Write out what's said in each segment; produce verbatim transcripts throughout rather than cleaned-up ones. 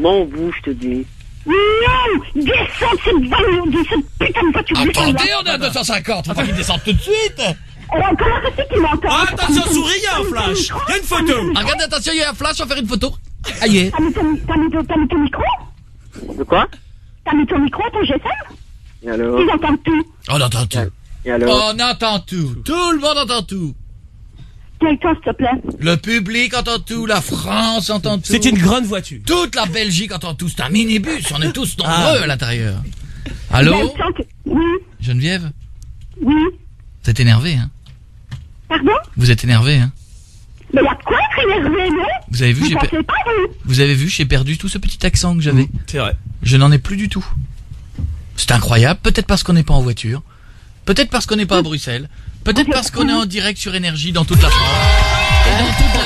Bon, bouge, je te dis. Non, descends de cette, de cette putain de voiture. Attendez, on est à deux cent cinquante, faut pas qu'il descende tout de suite. Et encore un petit qui m'entend. Ah, attention, souris, il y a un flash. Il y a une photo. Ah, regardez, attention, il y a un flash, on va faire une photo. Aïe. T'as mis, ton, t'as, mis ton, t'as mis ton micro? De quoi? T'as mis ton micro, ton G S M? Et alors? Ils entendent tout. On entend tout. Et alors? On entend tout. Tout le monde entend tout. Gaëtan, s'il te plaît. Le public entend tout, la France entend tout. C'est une grande voiture. Toute la Belgique entend tout. C'est un minibus, on est tous nombreux Ah. à l'intérieur. Allô? Gaëtan, tu- oui, Geneviève? oui. Vous êtes énervé, hein? Pardon? Vous êtes énervé, hein? Mais y'a de quoi être énervé, non? Vous avez vu, Vous j'ai per- pensez pas, vous? vous avez vu, j'ai perdu tout ce petit accent que j'avais. C'est vrai. Je n'en ai plus du tout. C'est incroyable. Peut-être parce qu'on n'est pas en voiture. Peut-être parce qu'on n'est pas à Bruxelles. Peut-être parce qu'on est en direct sur Énergie dans toute la France. Et dans toute la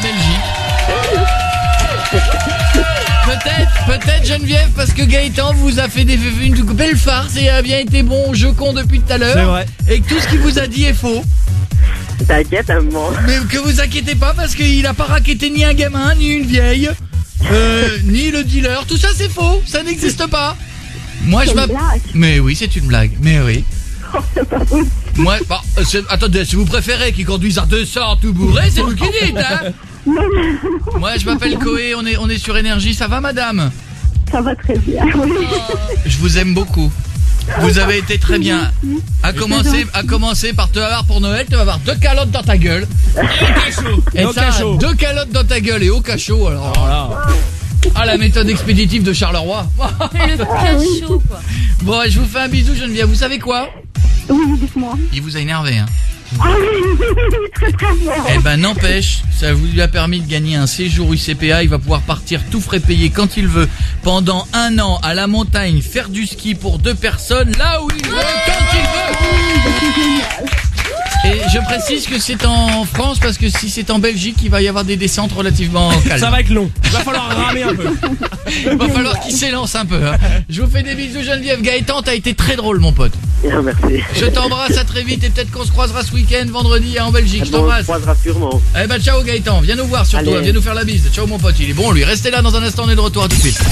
Belgique. Peut-être, peut-être Geneviève, parce que Gaëtan vous a fait des, une belle farce et a bien été bon au jeu con depuis tout à l'heure. C'est vrai. Et que tout ce qu'il vous a dit est faux. T'inquiète, maman. Mais que vous inquiétez pas, parce qu'il a pas raquetté ni un gamin, ni une vieille, euh, ni le dealer. Tout ça c'est faux, ça n'existe pas. Moi je C'est une m'appelle... blague. Mais oui, c'est une blague, mais oui. Oh, c'est pas possible. Moi, bah, euh, c'est- attendez, si vous préférez qu'il conduise à deux cents tout bourré, c'est vous qui dites, hein. Non, non, Moi, je m'appelle Coé, on est, on est sur Énergie, ça va, madame? ça va très bien, oui. Je vous aime beaucoup. Vous avez été très bien. À commencer, à commencer par te avoir pour Noël, tu vas avoir deux calottes dans ta gueule. Et au ça, cachot. deux calottes dans ta gueule et au cachot, alors. Voilà. Ah, la méthode expéditive de Charleroi. Le cachot, quoi. Bon, je vous fais un bisou, Geneviève. Vous savez quoi? Oui, dites-moi. Il vous a énervé, hein. Ah oui, oui, oui, très très bien. Eh ben n'empêche, ça vous lui a permis de gagner un séjour U C P A. Il va pouvoir partir tout frais payé quand il veut pendant un an à la montagne, faire du ski pour deux personnes, là où il veut, quand il veut. Et je précise que c'est en France parce que si c'est en Belgique, il va y avoir des descentes relativement calmes. Ça va être long. Il va falloir ramer un peu. Il va falloir qu'il s'élance un peu, hein. Je vous fais des bisous, Geneviève. Gaëtan, t'as été très drôle, mon pote. Bien, merci. Je t'embrasse, à très vite et peut-être qu'on se croisera ce week-end, vendredi en Belgique. Je Bon, on se t'embrasse. croisera sûrement. Eh ben ciao Gaëtan, viens nous voir surtout, Allez. viens nous faire la bise. Ciao mon pote, il est bon lui. Restez là, dans un instant on est de retour, à tout de suite.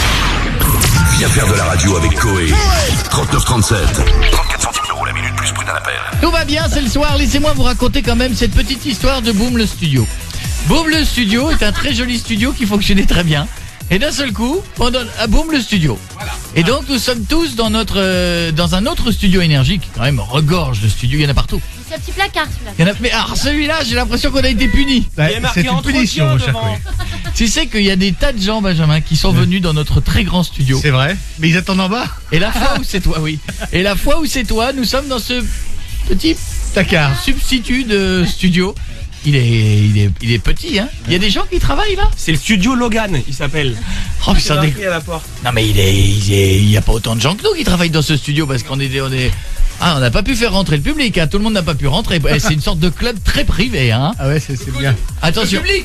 Viens faire de la radio avec Coé. trente-neuf trente-sept. trente-quatre centimes d'euros la minute plus prix d'un appel. Tout va bien, c'est le soir, laissez-moi vous raconter quand même cette petite histoire de Boom le Studio. Boom le Studio est un très joli studio qui fonctionnait très bien. Et d'un seul coup, on donne à Boom le Studio. Et donc nous sommes tous dans notre euh, dans un autre studio Énergie qui quand même regorge de studios, il y en a partout. C'est un petit placard, celui-là. Il y en a, mais alors celui-là, j'ai l'impression qu'on a été puni. Il y a marqué entretien devant. Tu sais qu'il y a des tas de gens, Benjamin, qui sont venus dans notre très grand studio. C'est vrai. Mais ils attendent en bas. Et la fois où c'est toi, oui. Et la fois où c'est toi, nous sommes dans ce petit Takar. substitut de studio. Il est, il est, il est petit, hein. Il y a des gens qui travaillent là. C'est le studio Logan, il s'appelle. Oh, C'est putain, marqué des- à la porte. non mais il est, il est, il y a pas autant de gens que nous qui travaillent dans ce studio parce qu'on est, on est, ah, on n'a pas pu faire rentrer le public, hein. Tout le monde n'a pas pu rentrer. Eh, c'est une sorte de club très privé, hein. Ah ouais, c'est c'est bien. Attention. Oui.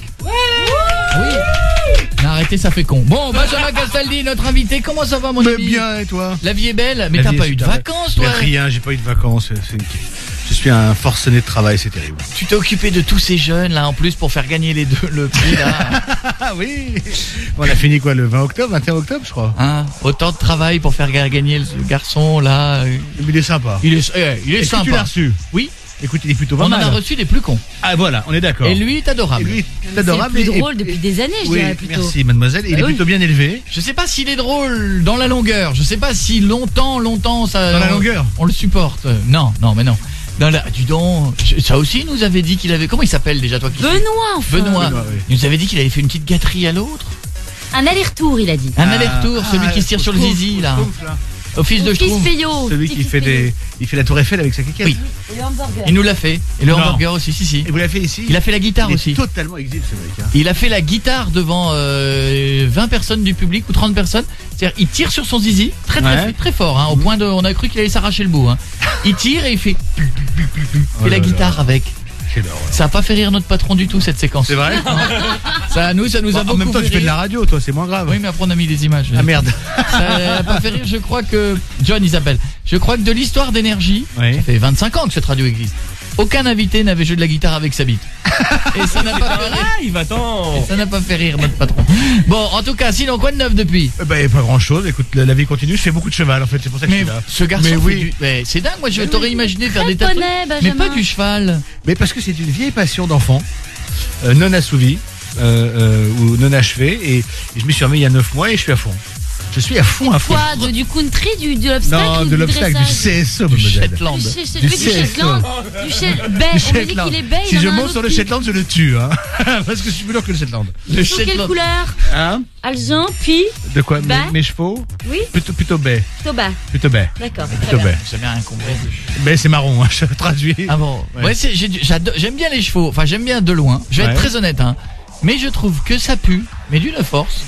Non, arrêtez, ça fait con. Bon, Benjamin Castaldi, notre invité, comment ça va mon Mais ami? bien, et toi? La vie est belle, mais La t'as vie pas est eu de super belle. vacances, toi? Mais rien, j'ai pas eu de vacances. c'est une- Je suis un forcené de travail, c'est terrible. Tu t'es occupé de tous ces jeunes là en plus pour faire gagner les deux le prix là. Ah oui. Bon, on a fini quoi, le vingt octobre, vingt et un octobre, je crois. Hein, autant de travail pour faire ga- gagner le garçon là. Mais il est sympa. Il est, eh, il est Est-ce que tu l'as sympa. reçu? Oui, Écoute, il est plutôt on pas en mal. a reçu des plus cons. Ah voilà, on est d'accord. Et lui est Et adorable. lui, C'est c'est adorable. le plus et- drôle depuis des années, je Oui, dirais plutôt. merci mademoiselle. Il Bah est oui. plutôt bien élevé. Je sais pas s'il est drôle dans la longueur. Je sais pas si longtemps, longtemps ça. Dans la on- longueur On le supporte. Euh, Non, non, mais non. Dans la, dis donc, je- ça aussi il nous avait dit qu'il avait. Comment il s'appelle déjà toi qui Benoît, enfin. Benoît. Benoît, oui. Il nous avait dit qu'il avait fait une petite gâterie à l'autre. Un aller-retour, il a dit. Un aller-retour, Ah, celui qui ah, se tire sur le Schtroumpf, zizi là. Schtroumpf, là. Au fils de Mon fils Schtroumpf. Peyo. Celui qui fait des, il fait la tour Eiffel avec sa quiquette. Oui. Et le hamburger. Il nous l'a fait. Et le Non. hamburger aussi, si, si. Et vous l'avez fait ici? Il a fait la guitare Il est aussi. totalement exhibe ce mec. Hein. Il a fait la guitare devant euh, vingt personnes du public ou trente personnes. C'est-à-dire, il tire sur son zizi très très, Ouais. très fort, hein, au point de, on a cru qu'il allait s'arracher le bout. Hein. Il tire et il fait, il Oh fait là la guitare là. avec. Quelle horreur. Ça a pas fait rire notre patron du tout cette séquence. C'est vrai? Ça, nous, ça nous Bon, a en beaucoup même temps, fait tu fais de rire. la radio, toi, c'est moins grave. Oui, mais après on a mis des images. Ah merde. Ça a pas fait rire. Je crois que John, il s'appelle. Je crois que de l'histoire d'énergie, Oui. ça fait vingt-cinq ans que cette radio existe. aucun invité n'avait joué de la guitare avec sa bite. Et ça n'a pas fait rire. live, attends. Ça n'a pas fait rire notre patron. Bon, en tout cas, sinon quoi de neuf depuis? Eh ben, pas grand chose. Écoute, la, la vie continue. Je fais beaucoup de cheval en fait. C'est pour ça que Mais je suis là. ce garçon, Mais fait oui. du... mais c'est dingue. Moi, je t'aurais imaginé faire Très des tas de poney, trucs, mais Benjamin. pas du cheval. Mais parce que c'est une vieille passion d'enfant, euh, non assouvie, euh, euh, ou non achevée. Et, et je m'y suis remis il y a neuf mois et je suis à fond. Je suis à fond, à fond. Quoi, de, du country, du, de l'obstacle Non, ou de du l'obstacle, du dressage? C S O, Du mademoiselle. Shetland. Du, Shet- Du oui, du C S O. Shetland. Du Shet- Bay. Du On me dit Shetland. qu'il est Bay. Si il je en a un monte autre sur le type. Shetland, je le tue, hein. Parce que je suis plus lourd que le Shetland. Le Sur quelle Shetland. couleur? Hein? Alezan, puis De quoi? Mes, Bah. mes chevaux? Oui, Plutôt, plutôt baie. Toba. Plutôt baie. D'accord. très Plutôt bien. baie. J'ai bien rien compris. Mais c'est marron, hein, je traduis. Ah bon. Ouais. Ouais, c'est, j'ai du- j'adore- j'aime bien les chevaux. Enfin, j'aime bien de loin. Je vais Ouais. être très honnête, hein. Mais je trouve que ça pue, mais d'une force.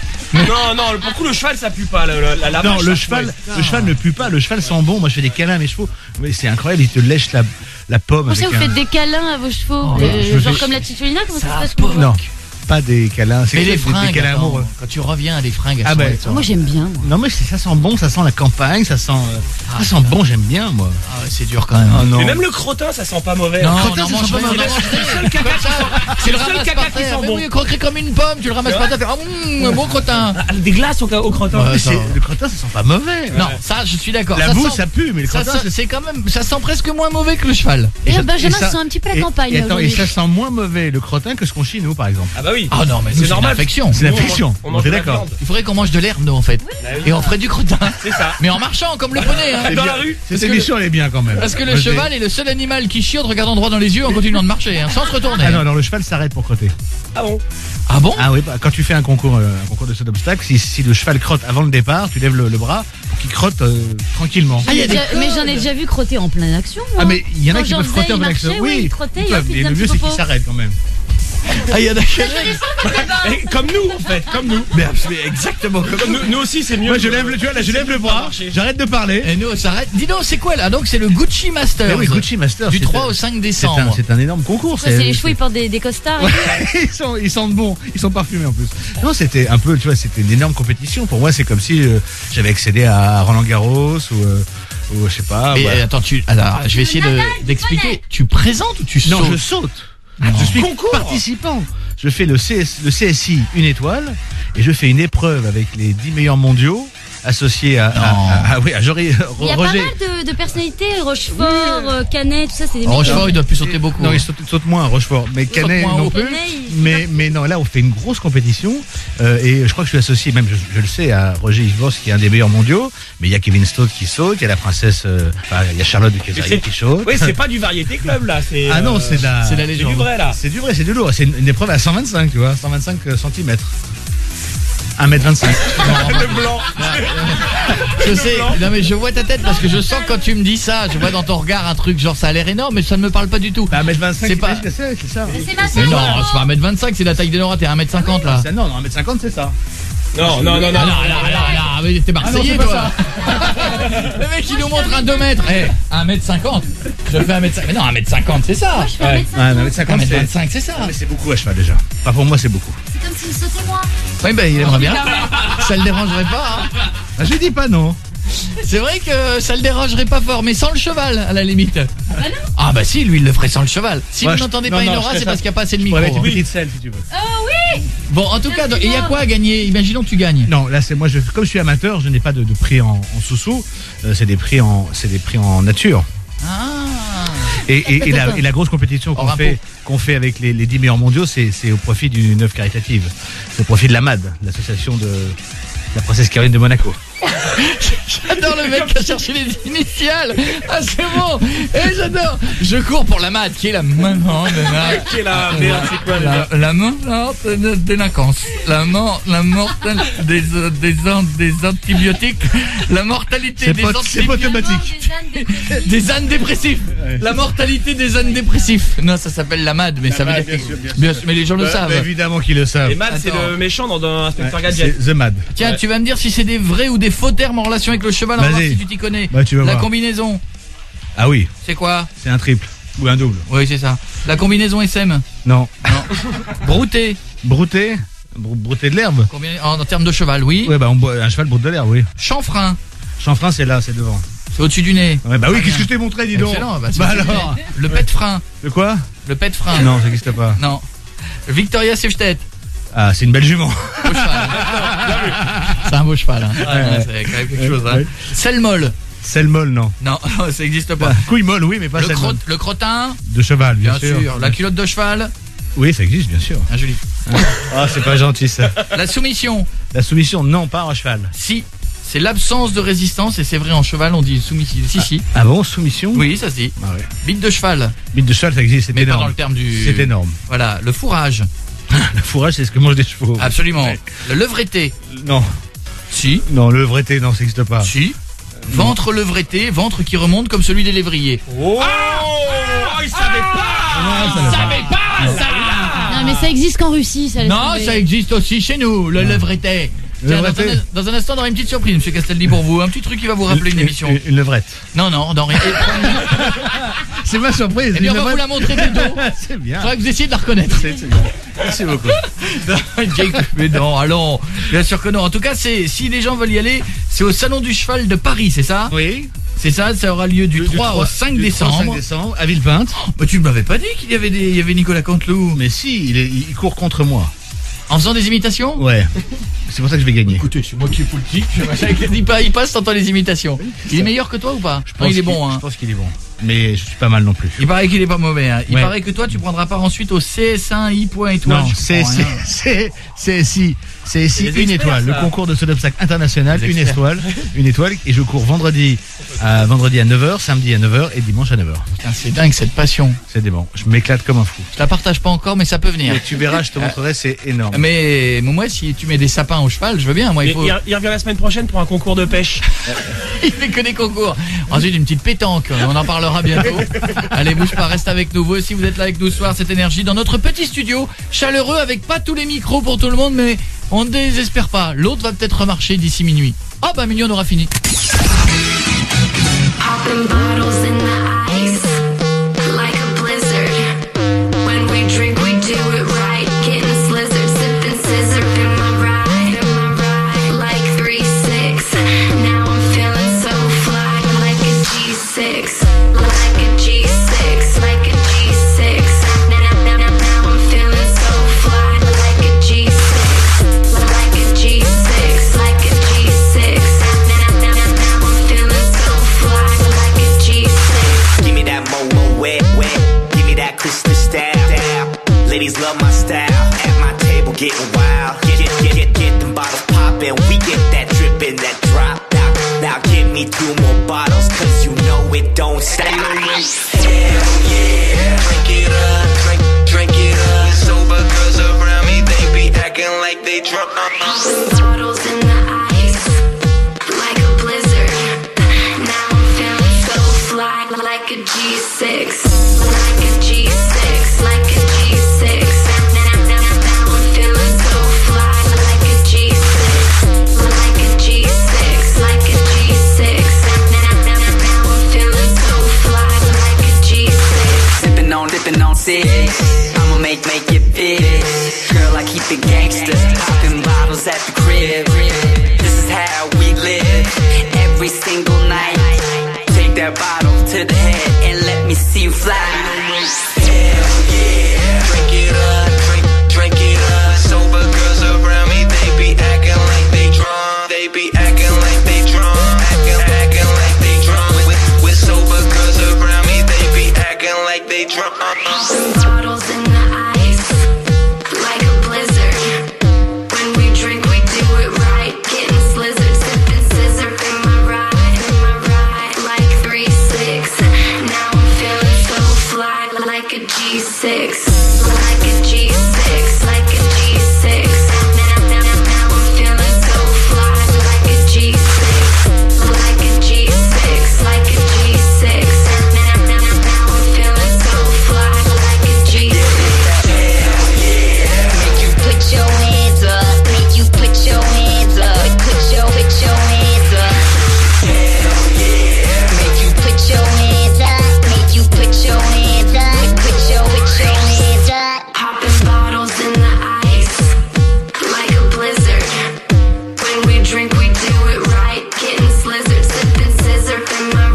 Non, non, pour le coup, le cheval, ça pue pas. La, la, la Non, vache, le ça cheval, pue. le cheval ne pue pas, le cheval sent bon. Moi, je fais des câlins à mes chevaux. Mais c'est incroyable, ils te lèchent la, la pomme. Pour ça, avec vous un- faites des câlins à vos chevaux. Oh, euh, je genre fais- comme la titulina, comment ça, Ça se passe pour vous? Non, pas des câlins. C'est Mais les des, des fringues, câlins attends, amoureux. quand tu reviens à des fringues, elles Ah sont ben, excellentes. Moi, j'aime bien, moi. Non, mais c'est- ça sent bon, ça sent la campagne, ça sent, euh, ça sent bon, j'aime bien, moi. Ah ouais, c'est dur quand même. Oh non. Mais même le crottin, ça sent pas mauvais. Non, crottin, non, ça mange sent pas rien, mauvais. non, mange C'est le seul caca qui sent. Tu le le seul ramasses caca par qui terre, sent mais bon. oui, croquer comme une pomme, tu le ramasses par terre, tu fais, ah, mmh, un bon crottin. Ah, des glaces au, au crottin. Ouais, Mais ça c'est- va. le crottin, ça sent pas mauvais. Non, ça, je suis d'accord. La ça boue, sent- ça pue, mais le ça crottin, sent- c'est quand même, ça sent presque moins mauvais que le cheval. Et là, ça- Benjamin ça- sent un petit peu la et- campagne, Et, là, attends, et aujourd'hui. ça sent moins mauvais le crottin que ce qu'on chie, nous, par exemple. Ah bah oui. Ah non, mais nous, C'est c'est une normal. infection. C'est Nous, on l'infection. mange- on On mange est de la d'accord. viande. Il faudrait qu'on mange de l'herbe, nous, en fait. Bah oui. Et on ferait du crottin. C'est ça. Mais en marchant, comme le poney, hein. Dans la rue. Cette que émission, elle est bien quand même. Parce que le Moi, je cheval est le seul animal qui chie en te regardant droit dans les yeux en continuant de marcher, hein, sans se retourner. Ah non, non, le cheval s'arrête pour crotter. Ah bon. Ah bon? Ah oui, bah, quand tu fais un concours, euh, un concours de saut d'obstacle, si, si le cheval crotte avant le départ, tu lèves le, le bras pour qu'il crotte euh, tranquillement. Ah, il y a des Déjà- mais j'en ai déjà vu crotter en pleine action, moi. Ah, mais il y en a Quand qui j'en peuvent faisais, crotter en il plein marchait, action. ouais, Oui, il trottait, ils et peuvent, hop, il mais faisait le un mieux petit c'est qu'ils popo. s'arrêtent quand même. Ah, il y a d'accord. Eh, Comme nous, en fait. Comme nous. Mais absolument, exactement comme Comme nous, nous aussi, c'est mieux. Moi je lève le, tu vois, là, je lève le bras, j'arrête de parler. Et nous, on s'arrête. Dis donc, c'est quoi là? Donc, c'est le Gucci Masters. Mais oui, Gucci Masters. Du c'est- trois au cinq c'est un, décembre. c'est un énorme concours. Ouais, c'est les chevaux, ils portent des, des costards. et tout. ils sont, ils sentent bon, ils sont parfumés en plus. Non, c'était un peu, tu vois, c'était une énorme compétition. Pour moi, c'est comme si euh, j'avais accédé à Roland Garros ou, euh, ou je sais pas. Mais ouais. euh, attends, tu, alors, je vais essayer de, d'expliquer. Tu présentes ou tu Non, sautes? je saute. Non. Je suis Concours. participant. Je fais le, C S, le C S I une étoile et je fais une épreuve avec les dix meilleurs mondiaux associés à, à, Non. à- à- oui, à Jory, Il y a pas Roger. mal de, de personnalités, Rochefort, euh, Canet, tout ça, c'est des Oh, mecs. Rochefort, il doit plus sauter beaucoup. Non, il saute, saute moins, Rochefort. Mais Canet moins non haut. plus. Canet, il- Mais, mais non, là, on fait une grosse compétition. euh, et je crois que je suis associé, même je, je le sais, à Roger Ivors, qui est un des meilleurs mondiaux. Mais il y a Kevin Stott qui saute, il y a la princesse, euh, enfin, il y a Charlotte de Mais Kézarier c'est- qui saute. Oui, c'est pas du variété club là. C'est. Ah non, euh, c'est de la, c'est la C'est légende. du vrai là. c'est du vrai, c'est du lourd. C'est une, une épreuve à cent vingt-cinq, tu vois, cent vingt-cinq centimètres. un mètre vingt-cinq. Le blanc. Je sais, non mais je vois ta tête parce que je sens que quand tu me dis ça, je vois dans ton regard un truc genre ça a l'air énorme mais ça ne me parle pas du tout. Bah, un mètre vingt-cinq, C'est pas- c'est c'est c'est ça. C'est ma Mais taille, non, Laurent. c'est pas un mètre vingt-cinq, c'est la taille de Nora, t'es un mètre cinquante là. C'est- Non, non, un mètre cinquante, c'est ça. Non, non, non, Ah non. non, là, là, là, mais t'es Marseillais Ah non, c'est toi. Le mec il nous montre un deux mètres. Eh, un mètre cinquante. Je fais un mètre cinquante. Mais non, un mètre cinquante, c'est ça. Je fais un Ouais, mètre ouais, un mètre cinquante. un cinquante, mètre c'est. vingt-cinq, c'est ça. Mais c'est beaucoup à cheval déjà. Enfin, pour moi, c'est beaucoup. C'est comme s'il sautait moi. Oui, ben il aimerait bien. Ça le dérangerait pas. hein. Bah, je dis pas non. C'est vrai que ça le dérangerait pas fort, mais sans le cheval à la limite. Ah bah si, lui il le ferait sans le cheval. Si Ouais, vous je- n'entendez non, pas non, Inora, je ferais c'est ça. parce qu'il n'y a pas assez de On micro. va mettre une hein. petite selle si tu veux. Bon, en tout cas, il y a quoi à gagner? Imaginons que tu gagnes. Non, là c'est moi, je, comme je suis amateur, je n'ai pas de, de prix en, en sous-sous. Euh, c'est des prix en, c'est des prix en nature. Ah. Et, et, et, la, et la grosse compétition qu'on Hors fait, impôt. qu'on fait avec les, les dix meilleurs mondiaux, c'est, c'est au profit d'une œuvre caritative. C'est au profit de la M A D, l'association de la princesse Caroline de Monaco. J'adore le mec qui a cherché les initiales. Ah c'est bon. Et j'adore. Je cours pour la M A D qui est la maman de la... Qui est la merde, c'est quoi La, déjà la mort de délinquance, la mort, la mortelle des, euh, des, an- des antibiotiques, la mortalité C'est des pas, c'est pas antibiotiques, automatique. des ânes dépressifs, Ouais. la mortalité des ânes dépressifs. Non, ça s'appelle la M A D, mais ça veut M A D, dire bien sûr, bien sûr. bien sûr, mais les gens le Bah, savent. bah, évidemment qu'ils le savent. Et Matt, c'est Attends. le méchant dans un Ouais, inspecteur c'est gadget. The M A D. Tiens, Ouais. tu vas me dire si c'est des vrais ou des faux termes en relation avec le cheval, on va voir Vas-y. si tu t'y connais. Bah, tu vas la voir. combinaison, Ah oui, c'est quoi? c'est un triple ou un double. Oui, c'est ça. La combinaison S M. Non. Brouté. Brouter, Brou- brouter de l'herbe. Combien en, en termes de cheval, oui. Ouais, bah on boit- un cheval broute de l'herbe, oui. Chanfrein. Chanfrein, c'est là, c'est devant. C'est au-dessus du nez. Ouais, bah oui, Très qu'est-ce que bien. je t'ai montré, dis donc. Excellent, bah, c'est Bah au-dessus du alors. nez. Le pet-frein. De quoi? Le pet-frein. Non, ça n'existe pas. Non. Victoria Sefstedt. Ah, c'est une belle jument. Beau cheval. C'est un beau cheval. Hein. Ouais, Ouais, ouais. c'est quand même quelque chose. Hein. Ouais. Selle molle. Selle molle, non. Non, ça n'existe pas. Couille molle, oui, mais pas Le, selle crot- molle. le crottin. De cheval, bien, Bien sûr. La culotte de cheval. Oui, ça existe, bien sûr. Ah, joli. Ah, c'est pas gentil, ça. La soumission. La soumission, non, pas en cheval. Si. C'est l'absence de résistance et c'est vrai en cheval on dit soumission. Si, si. Ah bon, soumission? Oui, ça se dit. Ah ouais. Bite de cheval. Bite de cheval, ça existe, c'est Mais pas énorme. dans le terme du. C'est énorme. Voilà. Le fourrage. Le fourrage, c'est ce que mangent des chevaux. Absolument. Ouais. Le levretté. Non, Si. non, le vrai non, ça n'existe pas. Si. Ventre levretté, ventre qui remonte comme celui des lévriers. Oh, il savait pas. ça va savais pas ça. Non, mais ça existe qu'en Russie, ça. laisse Non, tomber. ça existe aussi chez nous, le levretté. Le Tiens, dans, levretté. un, dans un instant, on aura une petite surprise, monsieur Castaldi, pour vous. Un petit truc qui va vous rappeler une émission. Une, une levrette. Non, non, dans rien. C'est ma surprise. Eh bien, une on va vous levrette. la montrer plutôt. C'est bien. Faudra que vous essayiez de la reconnaître. C'est c'est bien. Merci beaucoup. Une vieille- Mais non, allons. Bien sûr que non. En tout cas, c'est si les gens veulent y aller, c'est au Salon du Cheval de Paris, c'est ça? Oui. C'est ça, ça aura lieu du, Du- trois au cinq décembre. cinq décembre, à Villepinte. Bah, tu ne m'avais pas dit qu'il y avait des, il y avait Nicolas Canteloup. Mais si, il, est- il court contre moi. En faisant des imitations? Ouais. C'est pour ça que je vais gagner. Écoutez, c'est moi qui ai politique. Il passe, il passe, t'entends les imitations. Il est meilleur que toi ou pas? Non, il est bon, qu'il- hein. Je pense qu'il est bon. Mais je suis pas mal non plus. Il paraît qu'il est pas mauvais, hein. Il Ouais. paraît que toi, tu prendras part ensuite au C S un I point étoile. Non, Je c'est comprends rien. c'est c'est si c'est si Les une experts, étoile, ça. le concours de saut d'obstacle international, Les une experts. étoile, une étoile et je cours vendredi à vendredi à neuf heures, samedi à neuf heures et dimanche à neuf heures. Putain, c'est dingue cette passion. C'est des bons. Je m'éclate comme un fou. Je la partage pas encore, mais ça peut venir. Et tu verras, je te montrerai, c'est énorme. Mais moi, si tu mets des sapins au cheval, je veux bien. Moi, il Il, faut. il- il revient la semaine prochaine pour un concours de pêche. Il fait que des concours. Ensuite, une petite pétanque. On en parlera bientôt. Allez, bouge pas, reste avec nous. Vous aussi, vous êtes là avec nous ce soir, cette énergie, dans notre petit studio, chaleureux, avec pas tous les micros pour tout le monde, mais on ne désespère pas. L'autre va peut-être remarcher d'ici minuit. Ah bah, minuit, on aura fini. Popping bottles in the ice, like a blizzard. When we drink, we do it right. Getting slizzard, sipping scissor in my ride, in my ride. Like three six. Now I'm feeling so fly, like a G six, like a G six, like a G six. Now, now, now, now I'm feeling so fly, like a G six, like a G six, like a G six. Now, now, now, now I'm feeling so fly, like a G six. Give me that mo-mo wet, wet. Give me that crystal style. Ladies love my style. At my table getting wild. Get, get, get, get, get them bottles poppin'. We get that drippin', that drop. Now, now give me two more bottles, cause you know it don't stop. Hell yeah. Drink it up, drink, drink it up. Sober girls around me, they be acting like they drunk. Popping bottles in the ice, like a blizzard. Now I'm feeling so fly, like a G six, like a G six, like a G six. Now, now, now, now I'm feeling so fly, like a G six, like a G six, like a G six. Now, now, now, now I'm feeling so fly, like a G six. Sippin' on, dippin' on six. I'ma make, make it fit. Girl, I keep it gangster. Poppin' bottles at the crib. This is how we live. Every single night. Take that bottle to the head and let me see you fly. Hell yeah. Drink it up, drink, drink it up. Sober girls around me, they be acting like they drunk. They be acting like they drunk. Acting, acting like they drunk. With, with sober girls around me, they be acting like they drunk. Popping bottles in the ice, like a blizzard. When we drink, we do it right. Getting slizzard, sipping scissor in my ride, in my ride. Like three six. Now I'm feeling so fly, like a G six, like a G six, like a G six. Now, now, now, now I'm feeling so fly, like a G six, like a G six, like a G six. Now, now, now, now I'm feeling so fly, like a G six. Hell yeah. Make you put your hands up. Make you put your hands up. Put your, put your hands up. Hell yeah. Make you put your hands up. Make you put your hands up. Put your, put your hands up. Popping bottles in the ice, like a blizzard. When we drink, we do it right. Getting slizzard, sipping scissor in my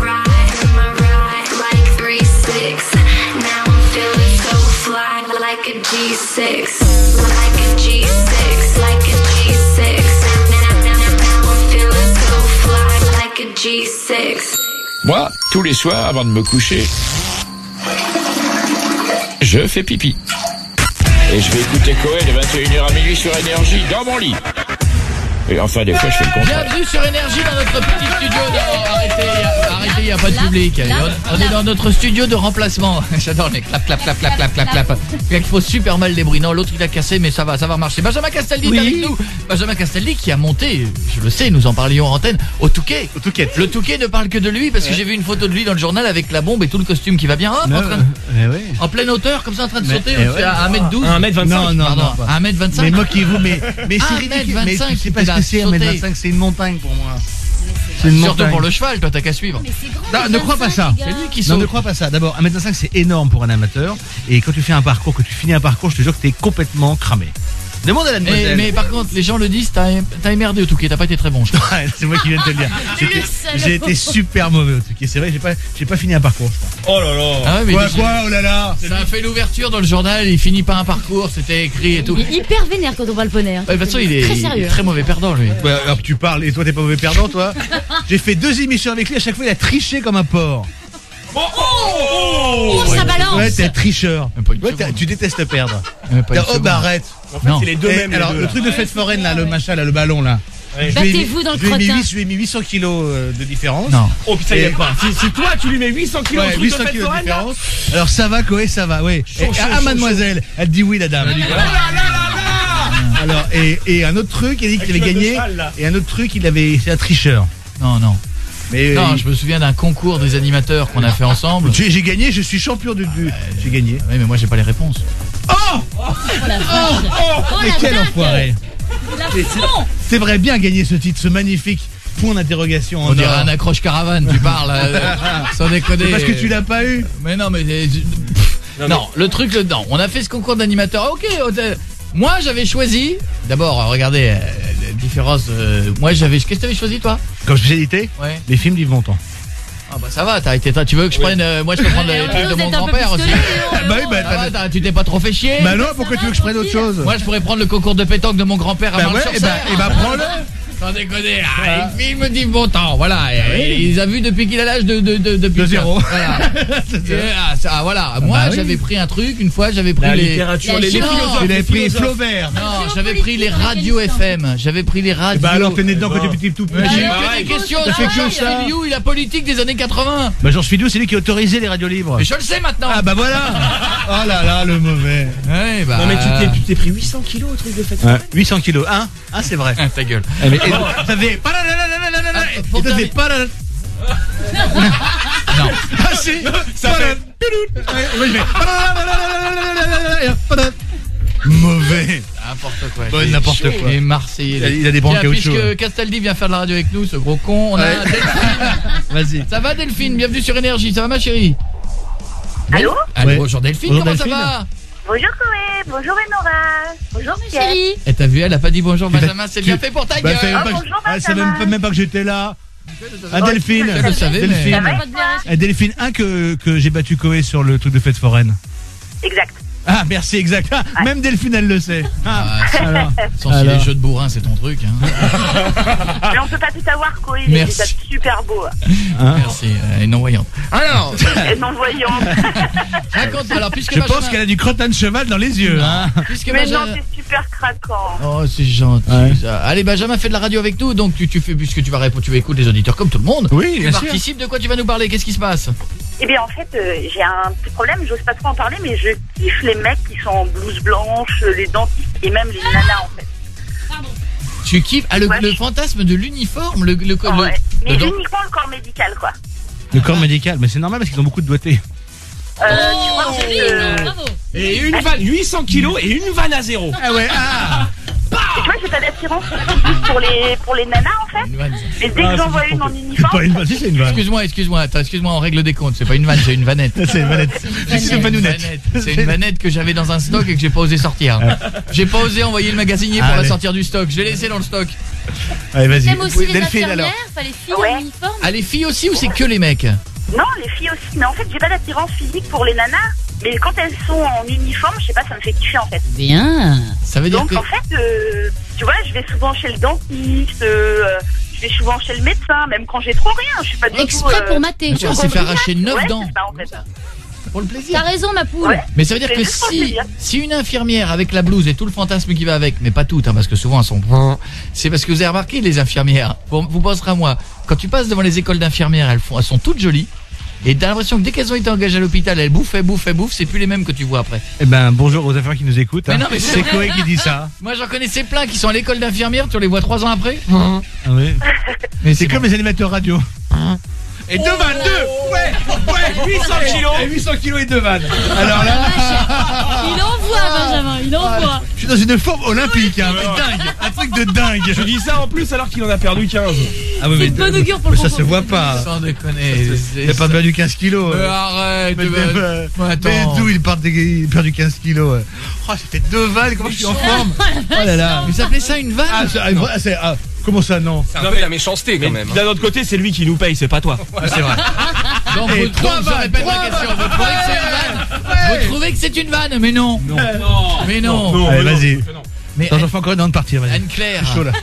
six, like a G six, like a G six. Now, now, now, now I'm feeling so fly, like a G six. Moi, tous les soirs, avant de me coucher, je fais pipi. Et je vais écouter Coé de vingt et une heures à minuit sur Énergie dans mon lit. Et enfin, des fois, je fais le contraire. Bienvenue sur Énergie dans notre petit studio. Non, arrêtez, y a- arrêtez, il n'y a pas de public. On, on est dans notre studio de remplacement. J'adore les clap, clap, clap, clap, clap, clap, clap. Il faut super mal les bruits. Non, l'autre il a cassé, mais ça va, ça va marcher. Benjamin Castaldi est avec nous. Benjamin Castaldi qui a monté, je le sais, nous en parlions en antenne, au Touquet. Au Touquet. Le Touquet ne parle que de lui parce que j'ai vu une photo de lui dans le journal avec la bombe et tout le costume qui va bien. Hop, en, train de- Mais oui. en pleine hauteur, comme ça, en train de Mais- sauter eh au- ouais. à un mètre douze. un mètre vingt-cinq. Non, non, Pardon, non. pas. à un mètre vingt-cinq. Mais moquez-vous, mais, mais un c'est ridicule. mètre Mais vingt-cinq, tu sais pas il ce a que c'est un mètre sauté. vingt-cinq, c'est une montagne pour moi. C'est une Surtout montagne. pour le cheval, toi t'as qu'à suivre. Mais c'est grand. Non, ne crois pas ça. C'est lui qui Non, saute. ne crois pas ça. D'abord, un mètre vingt-cinq, c'est énorme pour un amateur. Et quand tu fais un parcours, que tu finis un parcours, je te jure que t'es complètement cramé. Demande à la Eh, demoiselle. mais par contre, les gens le disent, t'as t'as émerdé au Touquet, t'as pas été très bon. Je crois. Ouais, c'est moi qui viens de te le dire. J'étais- Le salaud. J'ai été super mauvais au Touquet. C'est vrai, j'ai pas, j'ai pas fini un parcours. je crois. Oh là là. Ah ouais, mais Quoi, j'ai- quoi, oh là là. Ça a fait l'ouverture dans le journal, il finit pas un parcours, c'était écrit et tout. Il est hyper vénère quand on voit le poney. hein. Ouais, de toute façon, il est, très il est sérieux. très mauvais perdant, lui. Ouais, alors que tu parles, et toi t'es pas mauvais perdant, toi. J'ai fait deux émissions avec lui, à chaque fois il a triché comme un porc. Oh, oh, oh. Oh, ça balance. Ouais, t'es un tricheur. Même pas une Ouais, t'as- seconde. tu détestes perdre. Même pas une Oh seconde. bah arrête. En fait, Non. c'est les deux Et mêmes. les alors deux, le là. truc de fête foraine là, le machin là, le ballon là. Ouais. Je lui ai mis- Battez-vous dans le je lui ai mis crottin. huit- je lui ai mis huit cents kilos euh, de différence. Non. Oh putain, il y a Et- quoi si, si toi tu lui mets huit cents kilos Ouais, au truc huit de cents fête kilos de foraine, là. différence. Alors ça va, Coé, ça va, oui. Chaud, Et, chaud, ah, chaud, mademoiselle, elle dit oui, la dame. Elle dit voilà. Alors, et, et un autre truc, il a dit qu'il Avec avait le gagné. cheval, là. Et un autre truc, il avait, c'est un tricheur. Non, non. Mais Non, euh, je me souviens d'un concours des animateurs qu'on a fait ensemble. j'ai j'ai gagné, je suis champion du. du- J'ai gagné. Oui, mais moi j'ai pas les réponses. Oh, Oh la vache. Oh mais la quel vache. enfoiré. La fond. C'est vrai bien gagner ce titre, ce magnifique point d'interrogation. On en dirait or. un accroche caravane, tu parles. euh, sans déconner. C'est parce que tu l'as pas eu. Mais non, mais. euh, Non, Non, le truc, le, non, on a fait ce concours d'animateur. Ok, euh, moi j'avais choisi. D'abord, euh, regardez, euh, la différence. euh, moi j'avais. Qu'est-ce que t'avais choisi toi? Comme spécialité, Ouais. les films d'Yves Montand. Ah bah ça va, t'as été. Tu veux que je prenne. euh, moi je peux prendre Ouais, le on truc de vous mon êtes un peu grand-père aussi. pistolé, Ah bah oui, bah, Ça va, t'as- tu t'es pas trop fait chier? Bah non, pourquoi tu veux que je prenne autre chose? Moi je pourrais prendre le concours de pétanque de mon grand-père à Bah ouais, Marle-sur-Serre. et bah, et bah prends-le. Sans déconner, ah, les films d'Yves Montand, voilà. et- et Il a vu depuis qu'il a l'âge de de de de, De zéro. Voilà. Et, ah, ça, voilà. Moi bah oui. j'avais pris un truc une fois, j'avais pris La les. littérature, La les, les géo- philosophes. Il avait les pris philosophes. Flaubert. Non, j'avais pris les radios F M. J'avais pris les radios. Bah alors t'es né dedans Bah. quand tu étais tout petit. J'ai eu Bah, que ouais, des questions. t'as fait que Georges ça. Filiou, la politique des années quatre-vingts. Bah Georges Filiou, c'est lui qui a autorisé les radios libres. Mais je le sais maintenant. Ah bah voilà. Oh là là, le mauvais. Ouais, bah. Non mais tu t'es, tu t'es pris huit cents kilos au truc de fête foraine. huit cents kilos. Un, un c'est vrai. Ah, ta gueule. Eh, mais- et- ça fait. Ah, Et pour ça fait. terminer- Non. Ah si. Ça fait. Ouais, ouais, je fais. Mauvais. N'importe quoi. Ouais, C'est n'importe chaud. quoi. Et Marseillais. Il a- il a des branques Tiens, caoutchouc, puisque ouais. Castaldi vient faire de la radio avec nous, ce gros con, on a Ouais. Delphine. Vas-y. Ça va Delphine? Bienvenue sur Énergie. Ça va ma chérie? Allô? Allô, Ouais. bonjour Delphine, Bonjour comment Delphine. ça va? Bonjour Chloé, bonjour Enora, bonjour Pierre. Chérie. Et t'as vu, elle a pas dit bonjour Benjamin, c'est Tu- bien fait pour ta Bah, gueule. fais même pas que- bonjour, ah, c'est même Benjamin. pas, même pas que j'étais là. Ah, Delphine. Je le savais, mais- Delphine. Ça va Pas de blaireau. Eh, Delphine, un que, que j'ai battu Coé sur le truc de fête foraine. Exact. Ah, merci, exact. Ah, même Delphine, elle le sait. Ah, Ah, c'est- alors. Sans si Alors. les jeux de bourrin, c'est ton truc. Hein. Mais on peut pas tout savoir, Chloé, il est Merci. déjà super beau. Hein Merci, euh, non-voyante. Alors, Et non-voyante. raconte, alors, puisque Je pense Benjamin- qu'elle a du crottin de cheval dans les yeux. Hein. puisque Mais non, Benjamin- c'est super craquant. Oh, c'est gentil. Ouais. ça. Allez, Benjamin fait de la radio avec nous, donc tu, tu fais, puisque tu vas répondre, tu vas écouter les auditeurs comme tout le monde. Oui, Tu bien sûr. participes, de quoi tu vas nous parler? Qu'est-ce qui se passe? Eh bien, en fait, euh, j'ai un petit problème, j'ose pas trop en parler, mais je kiffe les mecs qui sont en blouse blanche, les dentistes et même les nanas, en fait. Tu kiffes ah, le, Ouais. le fantasme de l'uniforme, le, le, le- Ouais. Mais le dent- uniquement le corps médical, quoi. Le corps médical, mais c'est normal parce qu'ils ont beaucoup de doigté. Euh, tu vois, en fait, euh, Bravo. Et une vanne, huit cents kilos et une vanne à zéro. Ah ouais, ah. tu vois, j'ai pas d'attirance physique pour les, pour les nanas, en fait. Une vanne. Mais dès Ah, que j'en c'est vois pas une en C'est uniforme, pas une vanne, si c'est une vanne. Excuse-moi, excuse-moi, attends, excuse-moi, on règle des comptes, c'est pas une vanne, c'est une vanette. C'est une vanette. C'est une vanounette. vanette. C'est une vanette que j'avais dans un stock et que j'ai pas osé sortir. J'ai pas osé envoyer le magasinier pour Ah, la mais- sortir du stock. Je l'ai laissé dans le stock. Allez, vas-y. T'aimes aussi Oui, les Delphine infirmières? alors. Enfin, les filles Ouais. en uniforme. Ah, les filles aussi ou c'est que les mecs? non, les filles aussi. Mais en fait, j'ai pas d'attirance physique pour les nanas. Mais quand elles sont en uniforme, je sais pas, ça me fait kiffer en fait. Bien. Ça veut dire Donc que... en fait, euh, tu vois, je vais souvent chez le dentiste, euh, je vais souvent chez le médecin, même quand j'ai trop rien. Je suis pas du Exprès tout. euh, pour mater. Bien sûr, c'est fait arracher neuf ouais, dents. c'est ça, en fait. Pour le plaisir. T'as raison, ma poule. Ouais. Mais ça veut dire C'est que juste pour le si, plaisir. si une infirmière avec la blouse et tout le fantasme qui va avec, mais pas toutes, hein, parce que souvent elles sont... C'est parce que vous avez remarqué les infirmières, vous, vous penserez à moi, quand tu passes devant les écoles d'infirmières, elles, font, elles sont toutes jolies, et t'as l'impression que dès qu'elles ont été engagées à l'hôpital, elles bouffent, elles bouffent, elles bouffent, c'est plus les mêmes que tu vois après. Eh ben, bonjour aux affaires qui nous écoutent. Mais hein. non, mais c'est c'est vrai. Koé qui dit ça. Moi j'en connaissais plein qui sont à l'école d'infirmière, tu les vois trois ans après. Ah oui. Mais C'est bon. comme les animateurs radio. Et deux vannes, deux. Ouais, ouais, huit cents kilos. Et huit cents kilos et deux vannes. Alors là, Il envoie, Benjamin, il envoie. je suis dans une forme olympique, hein, mais dingue, un truc de dingue. Je dis ça en plus alors qu'il en a perdu quinze. Ah oui, C'est de bon augure pour le ça se concours. voit pas. Sans déconner. Il n'a pas perdu quinze kilos. Mais euh. arrête, Mais, mais- mais, euh, mais attends. mais d'où il, part des- il a perdu quinze kilos. ouais. Oh, j'ai fait deux vannes, comment je suis en forme. Oh là là. Vous appelez ça une vanne? Ah, c'est- ah, c'est- ah, comment ça, non? C'est un peu la méchanceté quand Mais même. d'un autre côté, c'est lui qui nous paye, c'est pas toi. Ah, c'est vrai. Donc, Et vous, trois donc, je vannes, répète trois ma question. vannes. Vous trouvez que c'est une vanne? Vous trouvez que c'est une vanne? Mais non. Non. Mais non. Non, Allez, mais non. vas-y. Mais Attends, j'en fais encore une avant de partir, vas-y. Anne-Claire. Je suis chaud là.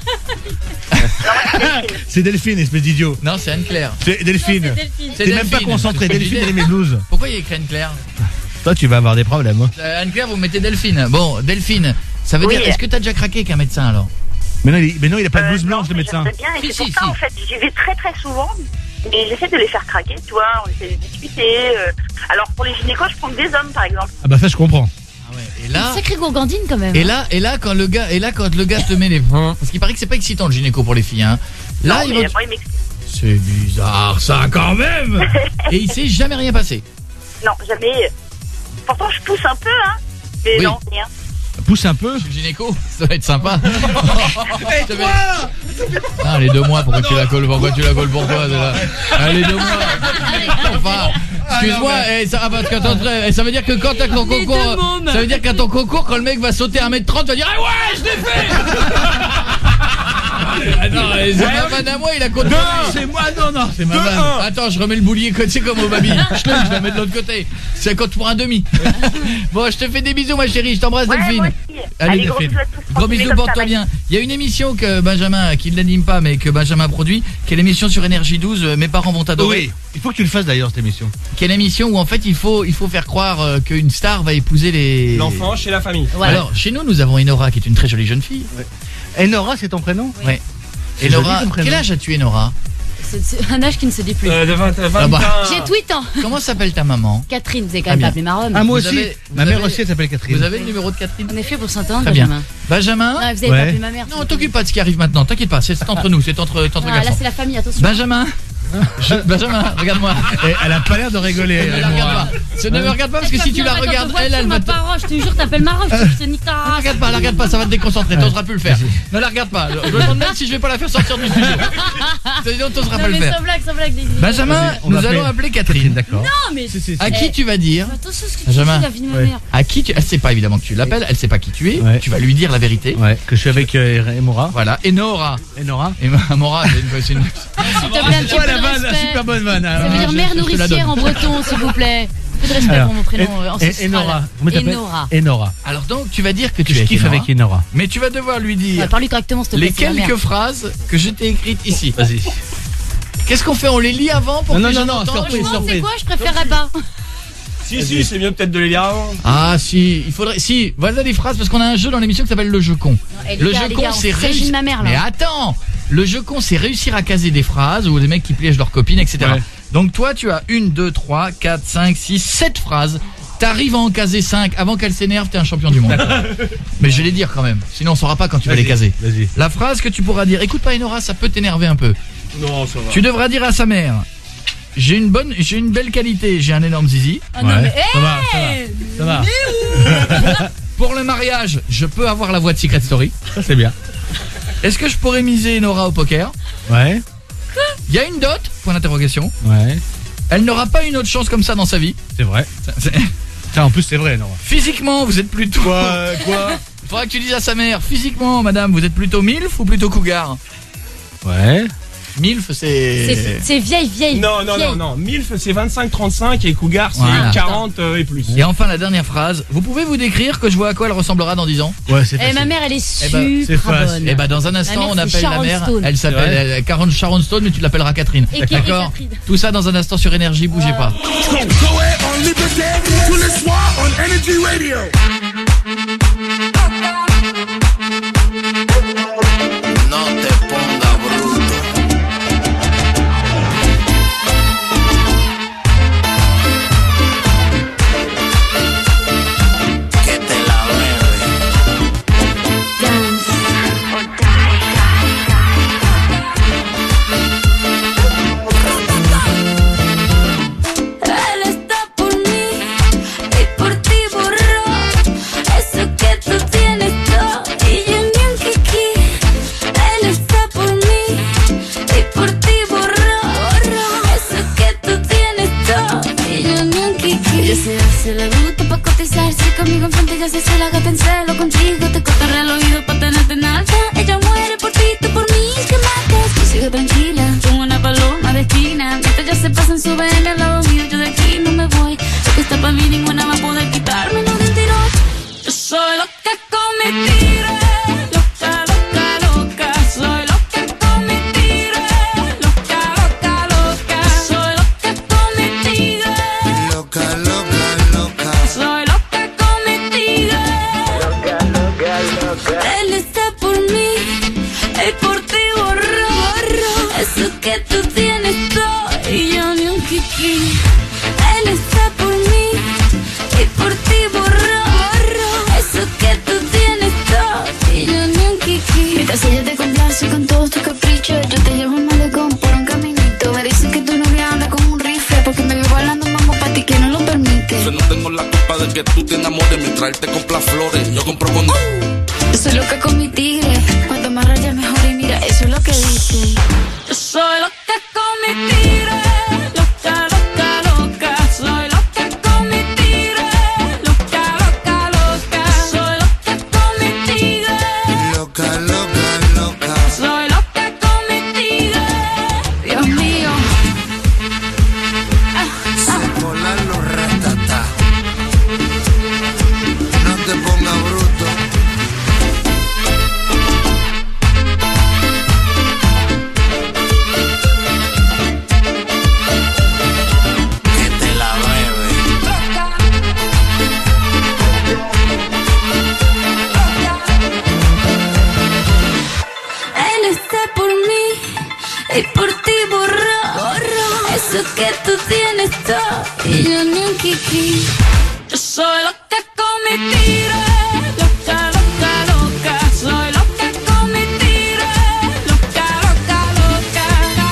C'est Delphine, espèce d'idiot. Non, c'est Anne-Claire. C'est Delphine. C'est T'es même pas Delphine. concentré. C'est ce que je Delphine, disais. elle est mes blouses. Pourquoi il y a écrit Anne-Claire? Toi, tu vas avoir des problèmes. hein. Euh, Anne-Claire, vous mettez Delphine. Bon, Delphine, ça veut Oui. dire, est-ce que t'as déjà craqué qu'un médecin alors? Mais non, il, mais non, il a pas de Euh, blouse non, blanche, le mais médecin. j'aimerais bien, et Si, c'est si, pour ça, si. en fait, j'y vais très très souvent. Et j'essaie de les faire craquer, tu vois, on essaie de discuter. euh. Alors pour les gynécos, je prends que des hommes, par exemple. Ah bah ça, je comprends. Ah ouais. Et là, Sacrée gourgandine quand même. et là, et là, quand le gars, et là, quand le gars te met les, parce qu'il paraît que c'est pas excitant le gynéco pour les filles, hein. Là, Non, il mais va- moi, il m'explique. c'est bizarre ça quand même. Et il s'est jamais rien passé. Non, jamais. Pourtant, je pousse un peu, hein. Mais Oui. non, rien. Pousse un peu. Le gynéco, ça va être sympa. Et toi Ah, les deux mois, pourquoi tu la colles, pourquoi tu la colles pour toi, celle-là Ah, les deux mois. Enfin, excuse-moi, eh, ça, parce que t'es très- eh, ça veut dire que quand t'as ton Les concours, deux mômes. ça veut dire qu'à ton concours, quand le mec va sauter un mètre trente, tu vas dire, ah ouais, je l'ai fait. Attends, eh, c'est ma vanne à moi, il a compté. C'est moi, non, non, c'est ma Deux, vanne. un. Attends, je remets le boulier, c'est comme au baby. Je le- je la mets de l'autre côté. C'est compte pour un demi. Bon, je te fais des bisous, ma chérie, je t'embrasse, Ouais, Delphine. moi aussi. Allez, Allez, gros Delphine. bisous à tous. Gros Continuez bisous, comme ça, porte-toi bye. bien. Il y a une émission que Benjamin, qui ne l'anime pas, mais que Benjamin produit, qui est l'émission sur Énergie douze, euh, Mes parents vont t'adorer. Oui, il faut que tu le fasses d'ailleurs, cette émission. Qui est l'émission où en fait il faut, il faut faire croire euh, qu'une star va épouser les... L'enfant chez la famille. Voilà. Alors, chez nous, nous avons Enora, qui est une très jolie jeune fille. Enora, c'est ton prénom? Ouais. C'est Enora, joli comme prénom. quel âge as-tu, Enora? C'est c'est un âge qui ne se dit plus. Euh, de vingt, vingt, Ah bah. J'ai huit ans. Comment s'appelle ta maman? Catherine, c'est quand Ah, même bien. pas appelé ma Rome. Ah, moi Vous aussi. avez- Ma vous mère avez- aussi, elle s'appelle Catherine. Vous avez le numéro de Catherine? En effet, pour s'entendre, Très bien. Benjamin. Benjamin? Non, vous avez Ouais. pas appelé ma mère. Non, t'occupe pas de ce qui arrive maintenant, t'inquiète pas, c'est entre nous, c'est entre, entre Ah, là, garçons. c'est la famille, attention. Benjamin, je- Benjamin, regarde-moi. Et elle a pas l'air de rigoler. Ne la regarde pas. Ce- Ne me regarde pas parce que si tu la regardes, elle, elle va ma te... parole, je te jure, t'appelles ma roche, je te nique ta Ne la race. regarde pas, la regarde pas, ça va te déconcentrer, t'oseras plus le faire. Ne la regarde pas. Je me demande même si je vais pas la faire sortir du studio. Sinon, t'oseras pas Non, le mais faire. sans blague, sans blague. des- Benjamin, Vas-y, on nous va allons appeler- appeler Catherine. D'accord. Non, mais. Si, si, si. À qui tu vas dire? Attention, ce que tu Benjamin. dis, la vie de ma Ouais. mère. À qui tu... Elle sait pas évidemment que tu l'appelles, elle sait pas qui tu es. Ouais. Tu vas lui dire la vérité. Ouais, que je suis avec euh, Emora. Voilà. Enora. Enora. Enora, c'est une... c'est une- S'il te plaît, un petit Ouais, peu la de vanne, la respect. super bonne vanne. hein. Ça veut dire je- mère je te la nourricière donne. en breton, s'il vous plaît. Un peu de respect Alors, pour mon prénom En- euh, En- ancestral. Enora. Comment t'appelles? Enora. Enora. Alors donc, tu vas dire que Que tu je es kiffe Enora, avec Enora. mais tu vas devoir lui dire Ouais, Parle-lui correctement, s'il te plaît. les c'est ma mère. quelques phrases que je t'ai écrites ici. Vas-y. Qu'est-ce qu'on fait? On les lit avant pour Non, que non, les gens non, non, entendent? surprise, Franchement, c'est surprise. quoi? Je préférerais pas. Si, si, c'est mieux peut-être de les lire avant. Ah si, il faudrait... Si, voilà des phrases, parce qu'on a un jeu dans l'émission qui s'appelle le jeu con. Et les Le gars, jeu les con, gars, on c'est s'agit réussir... de ma mère, là. Mais attends, le jeu con, c'est réussir à caser des phrases ou des mecs qui piègent leurs copines, et cetera. Ouais. Donc toi, tu as une, deux, trois, quatre, cinq, six, sept phrases. T'arrives à en caser cinq avant qu'elle s'énerve, t'es un champion du monde. Mais je vais les dire quand même, sinon on saura pas quand tu vas les Vas-y, caser. Vas-y. La phrase que tu pourras dire, écoute pas Enora, ça peut t'énerver un peu. Non, ça va. Tu devras dire à sa mère, j'ai une bonne, j'ai une belle qualité, j'ai un énorme zizi. Ah non, Ouais. mais. Ça va, ça va. hey Ça va. Pour le mariage, je peux avoir la voix de Secret Story. Ça, c'est bien. Est-ce que je pourrais miser Enora au poker? Ouais. Il y a une dot, point d'interrogation. Ouais. Elle n'aura pas une autre chance comme ça dans sa vie. C'est vrai. Ça, c'est- Tiens, en plus, c'est vrai, Enora. Physiquement, vous êtes plutôt... Quoi? Quoi? Faudra que tu dises à sa mère, physiquement, madame, vous êtes plutôt milf ou plutôt cougar? Ouais. Milf, c'est... C'est c'est vieille, vieille. Non, non, vieille. non, non. Milf, c'est vingt-cinq trente-cinq et Cougar, c'est Voilà. quarante euh, et plus. Et enfin, la dernière phrase. Vous pouvez vous décrire que je vois à quoi elle ressemblera dans dix ans? Ouais, c'est Eh, facile. ma mère, elle est Eh ben, super c'est facile. bonne. Eh ben, dans un instant, mère, on c'est appelle la Sharon mère. Stone. Elle C'est s'appelle vrai euh, Karen Sharon Stone, mais tu l'appelleras Catherine. Et Kerry D'accord? Catherine. Tout ça dans un instant sur Énergie, bougez pas. Coed on Liberté tous les soirs on Energy Radio. No te ponga bruto. Que te la bebe. Dance or die. Él está por mí y por ti borró eso que tú tienes todo y yo ni un kiki. Él está por mí y por ti borró eso que tú tienes todo y yo ni un kiki. Ella se hace la bruta pa' cotizarse conmigo enfrente, ya se hace la gata en celo contigo, te cortaré el oído pa' tenerte en alta. Ella muere por ti, tú por mí, que mates. Tú sigue tranquila, como una paloma de esquina. Mientras ya se pasan su vena al lado mío, yo de aquí no me voy. Lo que está pa' mí ninguna va a poder quitarme, no de un tirón. Yo soy loca con mi tiro, loca, loca, loca. Soy loca con mi tiro, loca, loca, loca. Soy loca con mi tiro, Loca, loca, loca. soy loca con mi tiro. Él está por mí y por ti borró eso que tú tienes todo y yo ni un kiki. Él está por mí y por ti borró eso que tú tienes todo y yo ni un kiki. Mientras ella te complace con todos tus caprichos, yo te llevo un malecón por un caminito. Me dicen que tu novia anda con un rifle porque me vio bailando mambo pa' ti que no lo permite. Yo no tengo la culpa de que tú te enamores mientras él te compra flores. Yo compro con... Yo soy loca con mi tigre, cuanto más raya mejor y mira, eso es lo que dice. Yo soy loca con mi tigre, loca, loca, loca. Soy loca con mi tigre, loca, loca, loca. Soy loca con mi tigre, Loca, loca, loca. soy loca con mi tigre. Dios mío. Ah, ah. Volar los ratatá. No te ponga bruto. Que te la bebe. Él está por mí y por ti borró eso que tú tienes todo y yo ni un kiki. Yo soy loca con mi tiro, loca, loca, loca. Soy loca con mi tiro, loca, loca, loca,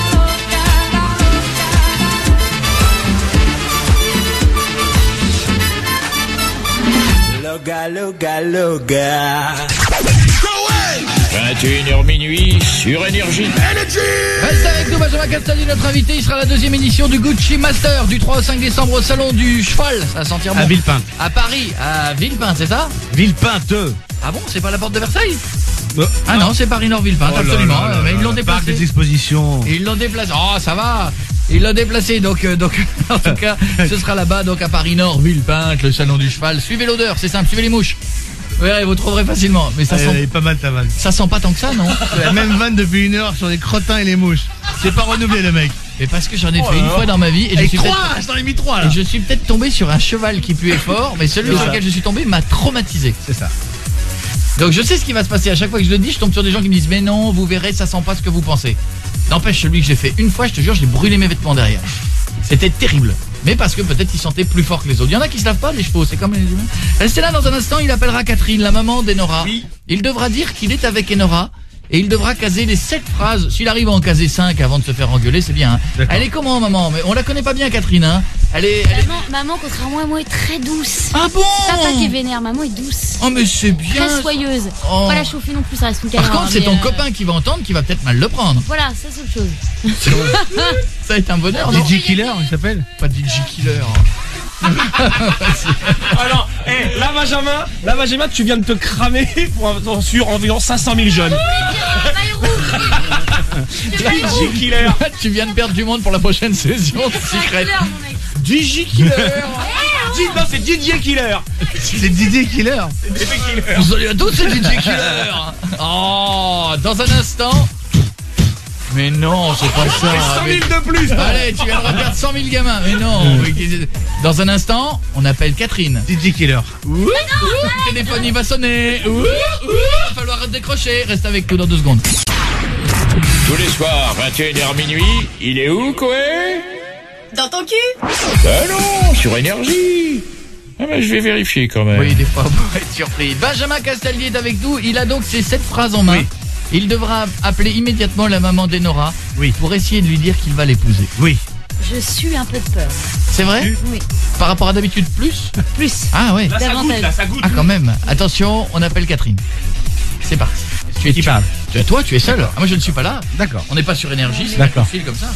Loca, loca, loca. vingt et une heures minuit sur Énergie. Reste avec nous, Benjamin Castaldi, notre invité. Il sera à la deuxième édition du Gucci Master du trois au cinq décembre au salon du cheval. Ça va sentir bon. À Villepinte. À Paris, à Villepinte, c'est ça? Villepinte. Ah bon, c'est pas la porte de Versailles? Non. Ah non, c'est Paris-Nord-Villepinte, Oh là absolument. là là Mais ils là l'ont là. Parc des déplacé. expositions. Ils l'ont déplacé. Oh, ça va. Ils l'ont déplacé. Donc, euh, donc, en tout cas, ce sera là-bas, donc à Paris-Nord, Villepinte, le salon du cheval. Suivez l'odeur, c'est simple. Suivez les mouches. Vous verrez, vous trouverez facilement. Mais ça Elle sent, est pas mal ta vanne. ça sent pas tant que ça, non? La même vanne depuis une heure sur les crottins et les mouches. C'est pas renouvelé le mec. Mais parce que j'en ai Oh fait là une là. fois dans ma vie. Et je Et suis trois, peut-être- j'en ai mis trois là. et je suis peut-être tombé sur un cheval qui puait fort, mais celui C'est sur ça. lequel je suis tombé m'a traumatisé. C'est ça. Donc je sais ce qui va se passer. À chaque fois que je le dis, je tombe sur des gens qui me disent mais non, vous verrez, ça sent pas ce que vous pensez. N'empêche, celui que j'ai fait une fois, je te jure, j'ai brûlé mes vêtements derrière. C'était terrible. Mais parce que peut-être ils sentaient plus fort que les autres. Il y en a qui se lavent pas les chevaux, c'est comme les humains. Restez là dans un instant, il appellera Catherine, la maman d'Enora. Oui. Il devra dire qu'il est avec Enora. Et il devra caser les sept phrases. S'il arrive à en caser cinq avant de se faire engueuler, c'est bien. Hein. D'accord. Elle est comment, maman? Mais on la connaît pas bien, Catherine. Hein. Elle est. Elle est... Maman, maman, contrairement à moi, est très douce. Ah bon? Papa qui est vénère, maman est douce. Oh mais c'est bien. Très soyeuse. Oh. Pas la chauffer non plus, ça reste une Par caméra. contre, c'est mais, ton euh, copain qui va entendre qui va peut-être mal le prendre. Voilà, ça c'est autre chose. Ça va être un bonheur, non? D J Killer, il s'appelle. Pas D J Killer. Ah non, eh, là Benjamin, là Benjamin, tu viens de te cramer pour un- sur environ cinq cent mille jeunes. Maille rouge. D J Killer. Tu viens de perdre du monde pour la prochaine saison. Secret. D J Killer. Dis- Non, c'est Didier Killer. C'est Didier Killer. C'est Didier Killer. Salut à tous, c'est D J Killer. Oh, dans un instant. Mais non, c'est pas ça. cent Mais- mille de plus. Allez, tu viens de reperdre cent mille gamins. Mais non. Dans un instant, on appelle Catherine. D J Killer. Ouh, ouh, le téléphone il va sonner. Ouh, ouh, il va falloir décrocher. Reste avec nous dans deux secondes. Tous les soirs, vingt et une heures minuit, il est où, Koé? Dans ton cul? Ah non, sur Énergie. Ah ben, je vais vérifier quand même. Oui, des fois, on pourrait être surpris. Benjamin Castaldi est avec nous. Il a donc ses sept phrases en main. Oui. Il devra appeler immédiatement la maman d'Enora Oui. pour essayer de lui dire qu'il va l'épouser. Oui. Je suis un peu de peur. C'est vrai? Oui. Par rapport à d'habitude, plus? Plus. Ah ouais. Là, ça goûte, là, ça goûte. Ah quand même. Attention, on appelle Catherine. C'est parti. Tu es Qui tu- parle? tu- Toi, tu es seul. Ah, moi, je ne suis pas là. D'accord. On n'est pas sur Énergie. C'est D'accord. un fil comme ça.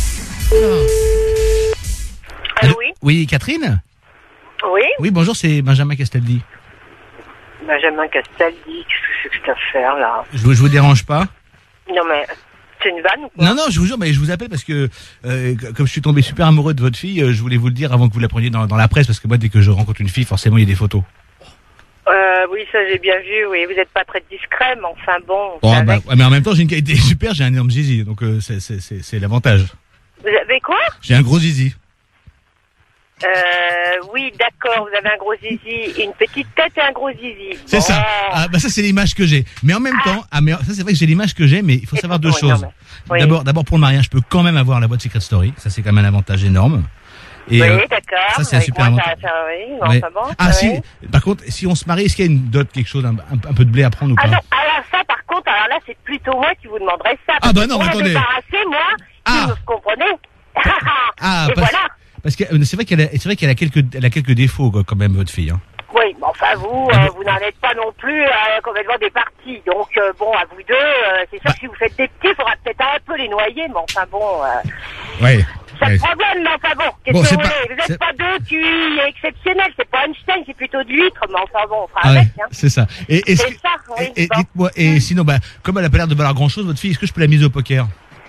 Allô, oui? Oui, Catherine? Oui? Oui, bonjour, c'est Benjamin Castaldi. Benjamin Castaldi, qu'est-ce que c'est que cette affaire là? Je vous, je vous dérange pas? Non mais, c'est une vanne ou quoi? Non, non, je vous jure, mais je vous appelle parce que euh, comme je suis tombé super amoureux de votre fille, euh, je voulais vous le dire avant que vous la preniez dans, dans la presse, parce que moi, dès que je rencontre une fille, forcément, il y a des photos. Euh, oui, ça j'ai bien vu, oui, vous n'êtes pas très discret, mais enfin bon. Bon, c'est bah, avec- ouais, mais en même temps, j'ai une qualité super, j'ai un énorme zizi, donc euh, c'est, c'est, c'est, c'est l'avantage. Vous avez quoi? J'ai un gros zizi. Euh, oui, d'accord, vous avez un gros zizi, une petite tête et un gros zizi. C'est Bon. ça. Ah, bah ça, c'est l'image que j'ai. Mais en même temps, ah, mais ça, c'est vrai que j'ai l'image que j'ai, mais il faut Et savoir deux pourquoi, choses. non, mais- oui. D'abord, d'abord pour le mariage, je peux quand même avoir la boîte Secret Story. Ça, c'est quand même un avantage énorme. Et, Oui, euh, d'accord. ça, c'est un avec super moi, ça- avantage. ça- oui, bon, ouais. enfin bon, Ah oui. si. Par contre, si on se marie, est-ce qu'il y a une dot, quelque chose, un, un- un peu de blé à prendre ou pas? Ah non, alors ça, par contre, alors là, c'est plutôt moi qui vous demanderais ça. Ah bah non, pour mais me attendez. débarrasser, moi, Ah. vous comprenez? Ah, Et parce, voilà. parce que euh, c'est vrai qu'elle a, c'est vrai qu'elle a quelques, elle a quelques défauts quoi, quand même, votre fille. Hein. Oui, mais enfin, vous, Ah euh, bon. vous n'en êtes pas non plus euh, complètement départis. Donc, euh, bon, à vous deux, euh, c'est sûr Bah. que si vous faites des petits, il faudra peut-être un peu les noyer, mais enfin, bon, euh, Ouais. ça ouais. le problème, mais enfin, bon, qu'est-ce Bon, que c'est vous pas- voulez? Vous c'est- n'êtes pas deux Q I exceptionnels, c'est pas Einstein, c'est plutôt de l'huître, mais enfin, bon, on fera Ah ouais, avec, hein. c'est ça. Et, est-ce C'est que- ça, oui, et, et bon. dites-moi, et sinon, bah, comme elle a pas l'air de valoir grand chose, votre fille, est-ce que je peux la mise au poker?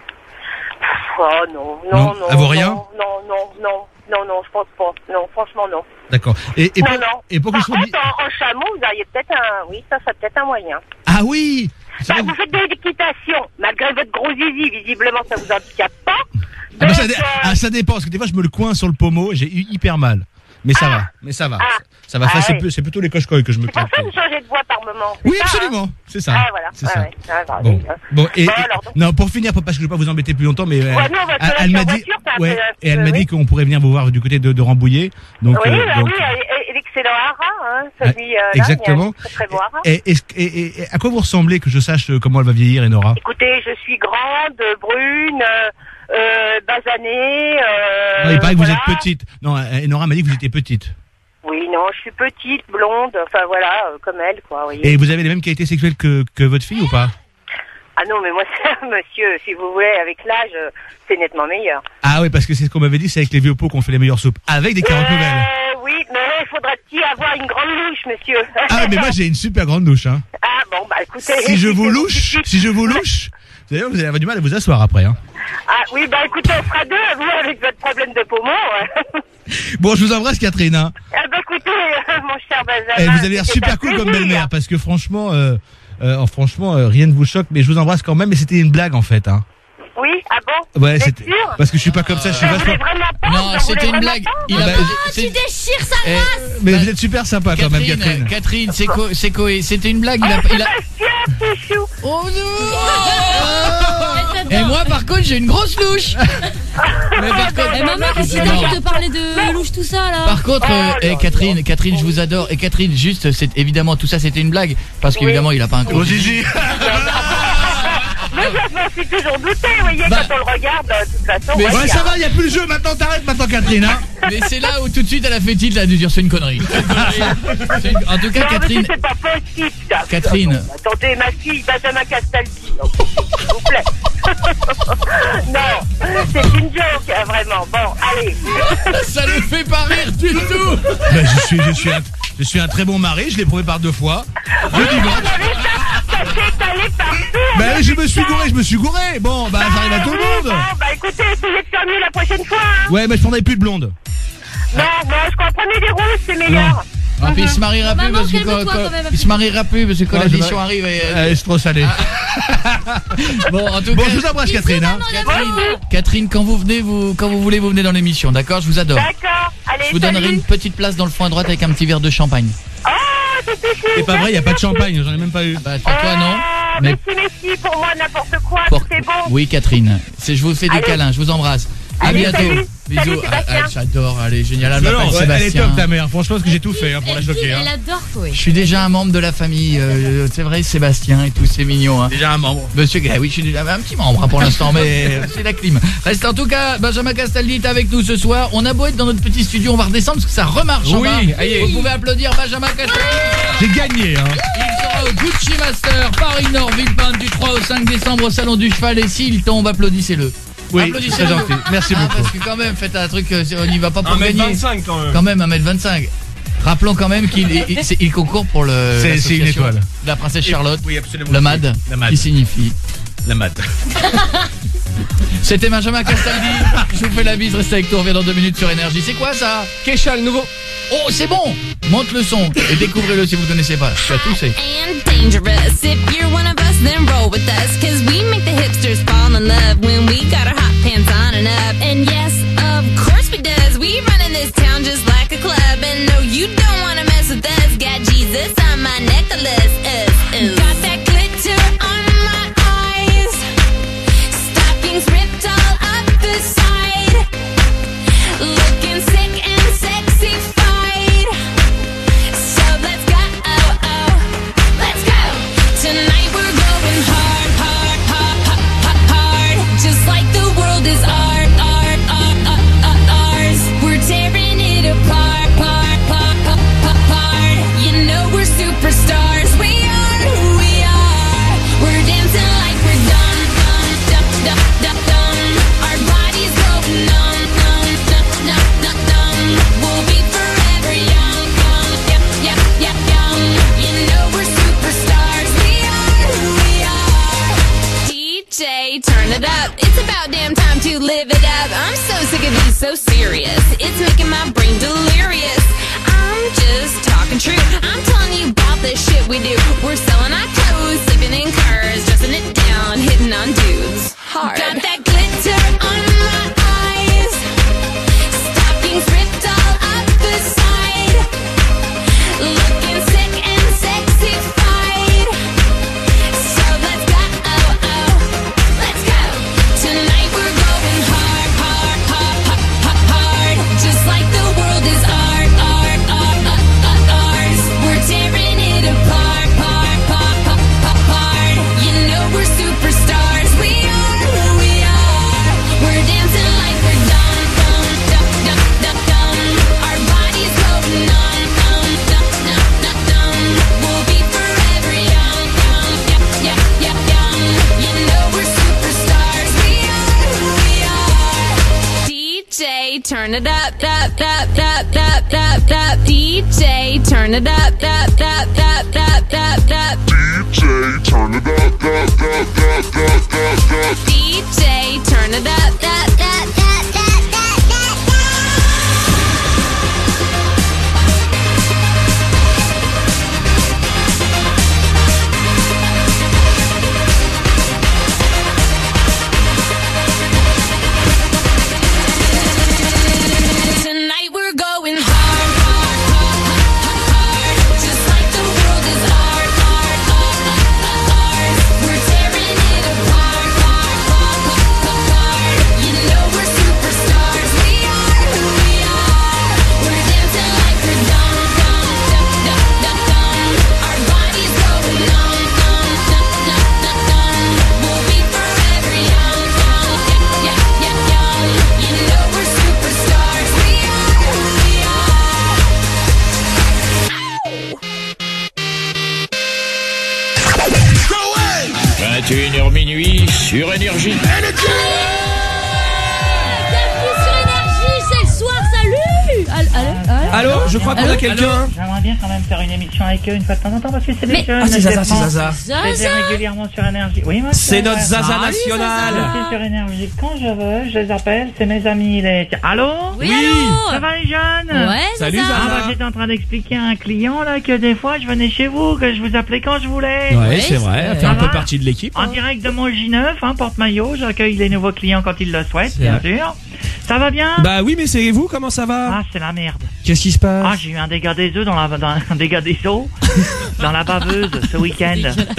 Oh non, Non, non, non. elle vaut rien? Non, non, non, non, non, non, je pense pas. Non, franchement, non. D'accord. Et, et, non, pour, non. et pour que Par je sois contre, bi- en, en chameau, vous auriez peut-être un... Oui, ça, ça peut-être un moyen. Ah oui! C'est Bah, vrai vous que- faites de l'équitation. Malgré votre gros zizi, visiblement, ça vous handicape pas. Ah, bah, ça, Donc, dé- euh, ah, ça dépend, parce que des fois, je me le coince sur le pommeau, et j'ai eu hyper mal. Mais ça Ah. va, mais ça va. Ah. Ça va, ça, Ah c'est, ouais. plus- c'est plutôt les coche-coilles que je me c'est pour claque. ça que vous changez de voix par moment. c'est Oui, ça, absolument, hein c'est ça. Ah, voilà. C'est Ouais, ça. ouais. Ah, bah, Bon, oui, hein. bon, et, Bon, et- alors, donc- non, pour finir, parce que je vais pas vous embêter plus longtemps, mais euh, Ouais, nous, on va elle, se elle lâcher m'a en dit, voiture, c'est un ouais, peu- un et elle peu, m'a oui. dit qu'on pourrait venir vous voir du côté de, de Rambouillet. Donc, Oui, euh, bah donc, oui, et, et l'excellent Hara, hein, Ouais, celui euh, là, exactement. il y a un très, très beau Hara. Et, est-ce- et- et- et à quoi vous ressemblez que je sache euh, comment elle va vieillir, Enora? Écoutez, je suis grande, brune, euh, euh, basanée. Euh, Non, il paraît que voilà. vous êtes petite. Non, euh, Enora m'a dit que vous étiez petite. Oui, non, je suis petite, blonde, enfin voilà, euh, comme elle, quoi. Vous voyez. Et vous avez les mêmes qualités sexuelles que, que votre fille ou pas? Ah non, mais moi, monsieur, si vous voulez, avec l'âge, euh, c'est nettement meilleur. Ah oui, parce que c'est ce qu'on m'avait dit, c'est avec les vieux pots qu'on fait les meilleures soupes. Avec des carottes nouvelles. Euh, oui, mais il faudrait-il avoir une grande louche, monsieur. Ah, mais moi j'ai une super grande douche, hein. Ah bon, bah écoutez. Si je vous c'est louche, bon. si je vous louche, d'ailleurs vous allez avoir du mal à vous asseoir après, hein. Ah oui, bah écoutez, on sera deux, vous, avec votre problème de poumon. ouais. Bon, je vous embrasse, Catherine, hein. Ah bah écoutez, euh, mon cher Benjamin. Et vous avez l'air c'était super un cool comme plaisir. belle-mère, parce que franchement, euh, euh, franchement, euh, rien ne vous choque, mais je vous embrasse quand même, mais c'était une blague en fait, hein. Oui, ah bon? Ouais, Vous êtes c'était sûr? parce que je suis pas comme ça, je suis Mais vous vachement. voulez vraiment pas? Non, Vous voulez c'était une vraiment blague. pas Il a Bah, pas- Ah, c'est- tu déchires sa Eh, race. Mais vous êtes super sympa quand même, Catherine, Catherine. Catherine, c'est co- c'est Coé. C'était une blague. Il a, Oh, il a... Sébastien, chouchou. Oh non. Et moi, par contre, j'ai une grosse louche. Mais par contre, Eh maman, qu'est-ce que Non. t'as qui te parlait de louche tout ça là? Par contre, euh, Oh, eh, non, Catherine, non. Catherine, je vous adore. Et Catherine, juste, c'est évidemment tout ça, c'était une blague, parce qu'évidemment, il a pas un gros Oh, Gigi. Mais je m'en suis toujours douté, vous voyez, Bah. quand on le regarde, de toute façon. Mais ouais, Ouais, il y a- ça va, y a plus le jeu, maintenant t'arrêtes maintenant, Catherine, hein. Mais c'est là où tout de suite elle a fait titre, elle a dû dire c'est une connerie. C'est une- En tout cas, Non, mais Catherine, c'est pas possible, ça. Catherine. Attendez, ma fille, Benjamin Castaldi, s'il vous plaît. Non, c'est une joke, hein, vraiment. Bon, allez. ça le fait pas rire du tout. Bah, je suis, je suis un, je suis un très bon mari, je l'ai prouvé par deux fois. Je divorce. Ça s'est étalé partout, Bah oui, je me suis gouré, je me suis gouré. Bon, bah ça arrive à tout le monde. Bon, bah écoutez, essayez de faire mieux la prochaine fois. Hein. Ouais, mais je prendrai plus de blonde. Non, bon, je crois prenez des rousses, c'est meilleur. Ah, puis il se mariera plus Maman, parce que calme-toi quand- quand quand- même. il se mariera plus parce que quand Ouais, l'édition je- arrive. et- Euh, c'est trop salé. Bon, en tout Bon, cas, je vous embrasse, Bisous, Catherine. Hein. maman, Catherine, d'abord. Catherine, quand vous venez, vous, quand vous voulez, vous venez dans l'émission, d'accord? Je vous adore. D'accord, allez, Je vous donnerai salut. une petite place dans le fond à droite avec un petit verre de champagne. Oh, c'est péché. C'est pas vrai, y a pas de champagne, j'en ai même pas eu. Bah, pour toi, non? Mais Mais si, mais si, pour moi, n'importe quoi, pour- c'est bon. Oui, Catherine. C'est, je vous fais des Allez. câlins, je vous embrasse. À Allez, bientôt. salut. Bisous. Salut, Ah, Sébastien. ah, j'adore, allez, génial. Elle Non, m'appelle non, ouais, elle est Sébastien. top ta mère. Franchement, parce que j'ai tout fait hein, pour la Elle choquer. kiffe, Hein. Elle adore Chloé. Je suis déjà un membre de la famille, euh, c'est vrai, Sébastien et tout, c'est mignon. Hein. Déjà un membre. Monsieur, ah oui, je suis déjà un petit membre hein, pour l'instant, mais c'est la clim. Reste en tout cas, Benjamin Castaldi est avec nous ce soir. On a beau être dans notre petit studio, on va redescendre parce que ça remarche en Oui, bas. aïe. Vous pouvez applaudir Benjamin Castaldi. J'ai gagné. Hein. Il sera au Gucci Master, Paris-Nord, Villepinte, du trois au cinq décembre au Salon du Cheval. Et s'il tombe, applaudissez-le. Oui, Applaudissez très gentil. Merci Ah, beaucoup. parce que quand même, faites un truc, euh, on n'y va pas pour un mètre gagner. vingt-cinq quand même. Quand même, un mètre vingt-cinq. Rappelons quand même qu'il il, c'est- il concourt pour le C'est- c'est une l'association étoile. de la princesse Charlotte, Oui, absolument. le M A D, La M A D. qui signifie. La mat. C'était Benjamin Castaldi. Je vous fais la bise, restez avec nous, on revient dans deux minutes sur Énergie. C'est quoi ça? Kesha, le nouveau. Oh, c'est bon. Monte le son et découvrez-le si vous ne connaissez pas. Tu as tout c'est. And dangerous. If you're one of us, then roll with us. Cause we make the hipsters fall in love when we got our hot pants on and up. And yes, of course we does. We run in this town just like a club. And no, you don't wanna mess with us. Got Jesus on my necklace. Uh, uh. Got that glitter on my eyes. Stockings ripped all up the side. Looking sick and sexy. So let's go, oh, oh, let's go. Tonight we're going hard, hard, hard, hard, hard. Just like the world is art, art, art, art, art, ours. We're tearing it apart, part, part, part, part, part. You know we're superstars. We are who we are. We're dancing like we're dumb, dumb, dumb, dumb, dumb, dumb. Our bodies going numb, numb, numb, numb, numb, numb. We'll be forever young. Yep, yep, young. You know we're superstars. We are who we are. D J, turn it up. It's about damn time to live it up. I'm so sick of being so serious. It's making my brain delirious. I'm just talking true. I'm telling you about the shit we do. We're selling our clothes, sleeping in cars, dressing it down, hitting on dudes. Hard. Got that glitter on my eyes. Stockings ripped all up the side. Looking sick and sexified. So let's go, oh, oh, let's go. Tonight we're going hard, hard, hard, hard, hard, hard. Just like the world is art, art, art, art, art, ours. We're tearing it apart, part, part, part, part, part. You know we're superstars. We are who we are. We're dancing like we're dumb, dumb, dumb, dumb, dumb, dumb. Our bodies going numb, numb, numb, numb, numb, numb. We'll be forever young, young, yep, yep, yep, young. You know we're superstars. We are who we are. D J, turn it up, up, up, up, up, up, up. D J, turn it up, up, up, up, up, up, up. D J, turn it up, up, up, up, up, up, up. D J, turn it up, up, up, up, up, up, up, up. Tonight we're going hard, hard, hard, hard, hard. Just like the world is art, art, art, art, art, ours. We're tearing it apart, part, part, part, part, part. You know we're superstars. We are who we are. We're dancing like we're dumb, dumb, dumb, dumb, dumb, dumb. Our bodies going numb, numb, numb, numb, numb, numb. We'll be forever young, young, yep, yep, yep, young. You know we're superstars. We are who we are. vingt et une heures minuit sur Énergie. Bienvenue sur Énergie, c'est le soir, salut. Allô, allô, allô. Allô, je crois qu'on a quelqu'un. J'aimerais bien quand même faire une émission avec eux une fois de temps en temps parce que c'est des Mais- jeunes. Ah, c'est Zaza, des c'est enfants. Zaza. C'est Zaza. régulièrement sur Énergie. Oui, moi, C'est je- notre Zaza Ah, oui, national. Zaza. Je suis sur Énergie. Quand je veux, je les appelle. C'est mes amis. Les... Allô? Oui, allô. Ça va les jeunes? Ouais, Salut, Zaza. Zaza. Ah, bah, j'étais en train d'expliquer à un client là que des fois je venais chez vous, que je vous appelais quand je voulais. Ouais, c'est vrai, elle fait Ça un peu va partie de l'équipe. En direct de mon J neuf, hein, porte-maillot, j'accueille les nouveaux clients quand ils le souhaitent, C'est bien vrai. sûr. Ça va bien? Bah oui, mais c'est vous, comment ça va? Ah, c'est la merde. Qu'est-ce qui se passe? Ah, j'ai eu un dégât des œufs dans la, dans, un dégât des eaux dans la baveuse ce week-end.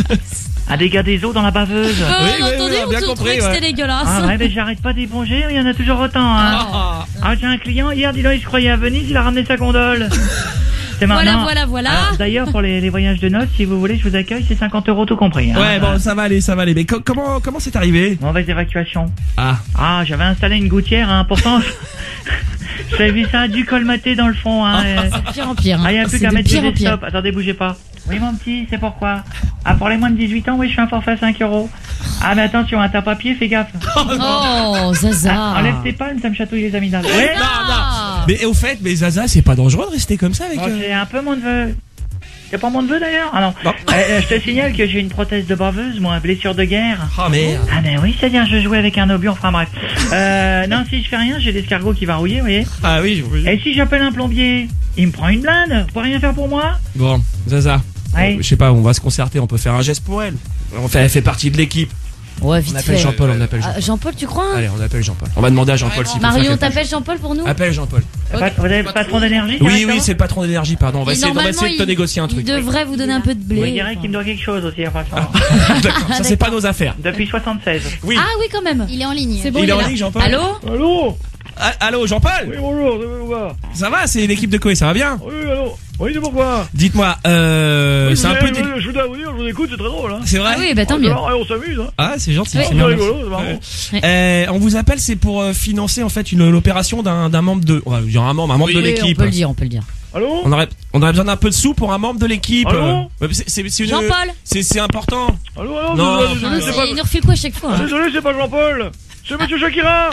Un dégât des eaux dans la baveuse. Oh, Oui, on oui, entendait, oui, on a on bien te compris, trouvait que ouais. c'était dégueulasse. Ah ouais, mais j'arrête pas d'éponger, il y en a toujours autant. Hein. Ah. Ah, j'ai un client, hier, dis-donc, il se croyait à Venise, il a ramené sa gondole. C'est Voilà, maintenant. voilà, voilà. Alors, d'ailleurs, pour les, les voyages de noces, si vous voulez, je vous accueille, c'est cinquante euros tout compris. Hein. Ouais, bon, ça va aller, ça va aller. Mais co- comment comment c'est arrivé? Mauvaise évacuation. Ah. Ah, j'avais installé une gouttière, hein, pourtant... J'avais vu ça du colmaté dans le fond. Hein, et- C'est pire en pire. Ah, il y a plus C'est qu'à de mettre pire en des pire. stop. Attendez, bougez pas. Oui, mon petit, c'est pourquoi? Ah, pour les moins de dix-huit ans, oui, je fais un forfait à cinq euros. Ah, mais attention, un tape-papier, fais gaffe. Oh, Zaza. Ah, enlève tes palmes, ça me chatouille les amygdales. Ouais. Non, non. Mais au fait, mais Zaza, c'est pas dangereux de rester comme ça avec Oh, eux? c'est un peu mon neveu. C'est pas mon neveu d'ailleurs? Ah non. Euh, euh, je te signale que j'ai une prothèse de baveuse, moi, blessure de guerre. Ah merde. Ah mais oui, c'est-à-dire je jouais avec un obus, enfin bref. Euh, non, si je fais rien, j'ai l'escargot qui va rouiller, vous voyez. Ah oui, je Et si j'appelle un plombier, il me prend une blinde, vous pouvez rien faire pour moi? Bon, Zaza. Ouais. euh, Je sais pas, on va se concerter, on peut faire un geste pour elle. On fait, elle fait partie de l'équipe. Ouais, vite On appelle fait. Jean-Paul, on appelle Ah, Jean-Paul. Jean-Paul, tu crois? Allez, on appelle Jean-Paul. On va demander à Jean-Paul s'il peut faire Marion, quelque t'appelles Jean-Paul pour nous? chose. Appelle Jean-Paul. Vous avez le patron d'énergie? Oui, directement oui, c'est le patron d'énergie, pardon. On va Et essayer, on va normalement, essayer de te il- négocier un truc. Il devrait vous donner un peu de blé. Oui, il dirait qu'il me doit quelque chose aussi, franchement. D'accord, ça c'est pas nos affaires. Depuis soixante-seize. Oui. Ah oui, quand même. Il est en ligne. C'est bon, Il il, est en là. ligne, Jean-Paul Allô? Allô? Ah, allô, Jean-Paul? Oui, bonjour, ça va pas? Ça va, c'est l'équipe de Koé, ça va bien? Oui, allô? Oui, c'est pourquoi? Dites-moi, euh, Oui, c'est vous un avez- peu... dé- Je voulais vous dire, je vous écoute, c'est très drôle. Hein. C'est vrai? Ah oui, bah tant Ah, mieux. c'est marrant, on s'amuse. Hein. Ah, c'est gentil, Oui. c'est C'est bien. rigolo, merci. c'est marrant. Ouais. Euh, on vous appelle, c'est pour euh, financer en fait une l'opération d'un d'un membre de, on va dire un membre, un membre de Oui, on l'équipe. peut le dire, on peut le dire. Allô? On aurait, on aurait besoin d'un peu de sous pour un membre de l'équipe. Allô? Euh, ouais, c'est- c'est- c'est une- Jean-Paul. C'est c'est important. Allô, allô? Non, désolé, désolé, Ah, c'est c'est- pas... Il nous refile quoi à chaque fois? Ah, hein désolé, c'est pas Jean-Paul. C'est Monsieur Shakira.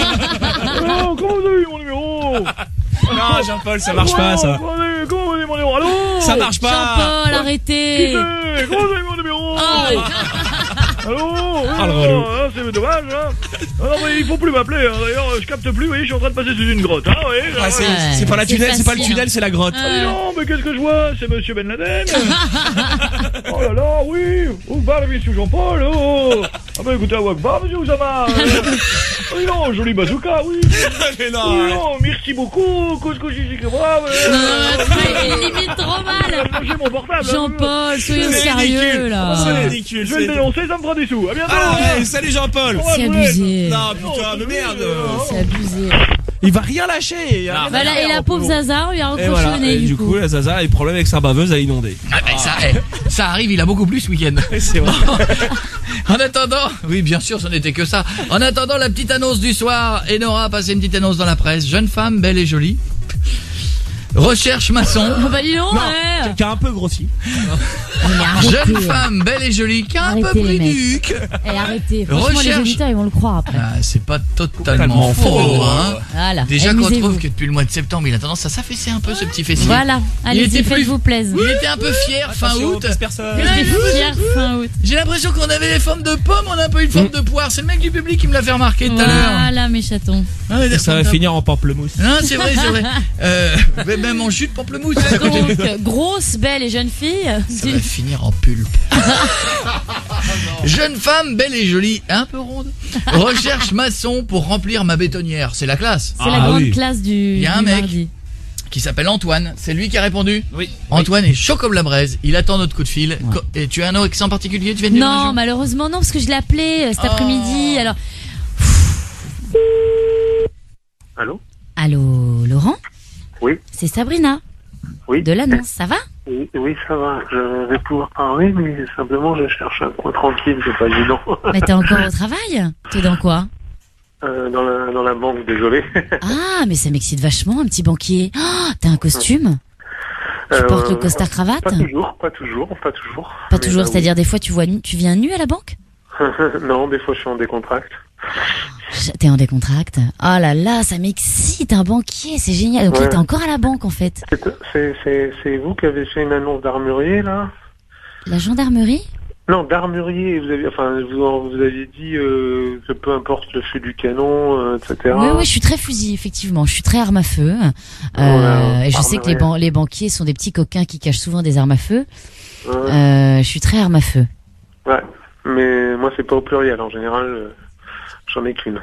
Allô, comment vous avez eu mon numéro? Non, Jean-Paul, ça marche pas, ça. Comment vous avez, comment vous avez eu mon numéro? Allô? Ça marche pas. Jean-Paul, Qui arrêtez. c'est? Comment vous avez eu mon numéro? Oh. Allô? Oui, Ah, le non, relou. ah, c'est dommage, hein. Ah, non, mais il faut plus m'appeler, hein. D'ailleurs, je capte plus, vous voyez, je suis en train de passer sous une grotte, hein, vous voyez. Ah, c'est Ouais, c'est pas la c'est tunnel, c'est pas le facile, tunnel, c'est la grotte. Ah, dis non, mais qu'est-ce que je vois? C'est Monsieur Ben Laden. Oh là là, oui. Oukbar, monsieur Jean-Paul, oh. Ah bah écoutez, Oukbar, monsieur Oussama. Euh, oh, dis non, joli bazooka, oui. Mais non, Oui, arrête. non, merci beaucoup, couscous, chichi, que brave. Non, non, il limite trop mal. J'ai mon portable. hein. Jean-Paul, soyons C'est sérieux ridicule. là. C'est ridicule. Je vais le c'est- dénoncer, ça me fera des sous. À bientôt. Ah, ouais, salut Jean-Paul. C'est abusé. Non, putain, mais merde. C'est abusé. Il va rien lâcher. il y a rien Bah à là, faire, et la le pauvre Zaza, on lui a Et recroché voilà, le nez et du du coup. coup, la Zaza a eu problème avec sa baveuse à inonder. Ah, bah, ça, eh, ça arrive, il a beaucoup plus ce week-end. C'est vrai. En attendant, oui bien sûr, ce n'était que ça. En attendant la petite annonce du soir, Enora a passé une petite annonce dans la presse. Jeune femme, belle et jolie. Recherche maçon. Oh bah dis donc, Non, ouais. qui a un peu grossi. Mais arrêtez. Jeune femme, belle et jolie, qui a un peu Arrêtez, les pris mecs. du huc. Eh, arrêtez. Franchement, les Recherche. auditeurs, ils vont le croire après. Ah, c'est pas totalement Totalement faux, faux, hein. Voilà. Déjà qu'on amusez-vous. trouve que depuis le mois de septembre, il a tendance à s'affaisser un peu ce petit fessier. Voilà. Il Allez-y, était plus- faites-vous plaisir. Il était un peu fier fin Attention, août. pisse personne. Il était fier fin août. J'ai l'impression qu'on avait les formes de pommes, on a un peu une forme de poire. C'est le mec du public qui me l'a fait remarquer tout à l'heure. Voilà, mes chatons. Ah, ouais, Ça va d'accord. finir en pamplemousse. Non, c'est vrai, c'est vrai. Euh, mais même en jus de pamplemousse. Donc, grosse, belle et jeune fille. Ça va finir en pulpe. Jeune femme, belle et jolie, un peu ronde. Recherche maçon pour remplir ma bétonnière. C'est la classe. C'est la Ah, grande oui. classe du, Il y a un du mec. mardi. Qui s'appelle Antoine. C'est lui qui a répondu. Oui. Antoine est chaud comme la braise. Il attend notre coup de fil. Co- Et tu as un accent particulier, tu viens de dire une Non, région malheureusement non, parce que je l'ai appelé euh, cet Oh. après-midi. Alors, Allô? allô, Laurent? Oui. C'est Sabrina. Oui. De l'annonce, ça va? Oui, oui, ça va. Je vais pouvoir parler, mais simplement, je cherche un coin tranquille, c'est pas évident. Mais t'es encore au travail? T'es dans quoi? Euh, dans la, dans la banque, désolé. Ah, mais ça m'excite vachement, un petit banquier. Oh, t'as un costume? Tu Euh, portes le costard cravate? Pas toujours, pas toujours, pas toujours. Pas Mais, toujours, euh, c'est-à-dire des fois tu vois nu, tu viens nu à la banque? oui. Non, des fois, je suis en décontracte. j- T'es en décontracte. Oh là là, ça m'excite, un banquier, c'est génial. Donc là, Ouais. t'es encore à la banque en fait. C'est, c'est, c'est, c'est vous qui avez fait une annonce d'armurier, là? La gendarmerie? Non, d'armurier, vous avez, enfin, vous, vous aviez dit euh, que peu importe le feu du canon, euh, et cetera. Oui, oui, je suis très fusil, effectivement. Je suis très arme à feu. Euh, Ouais, et je sais que les, armurier. ban- les banquiers sont des petits coquins qui cachent souvent des armes à feu. Ouais. Euh, je suis très arme à feu. Ouais, mais moi c'est pas au pluriel, en général, euh, j'en ai qu'une.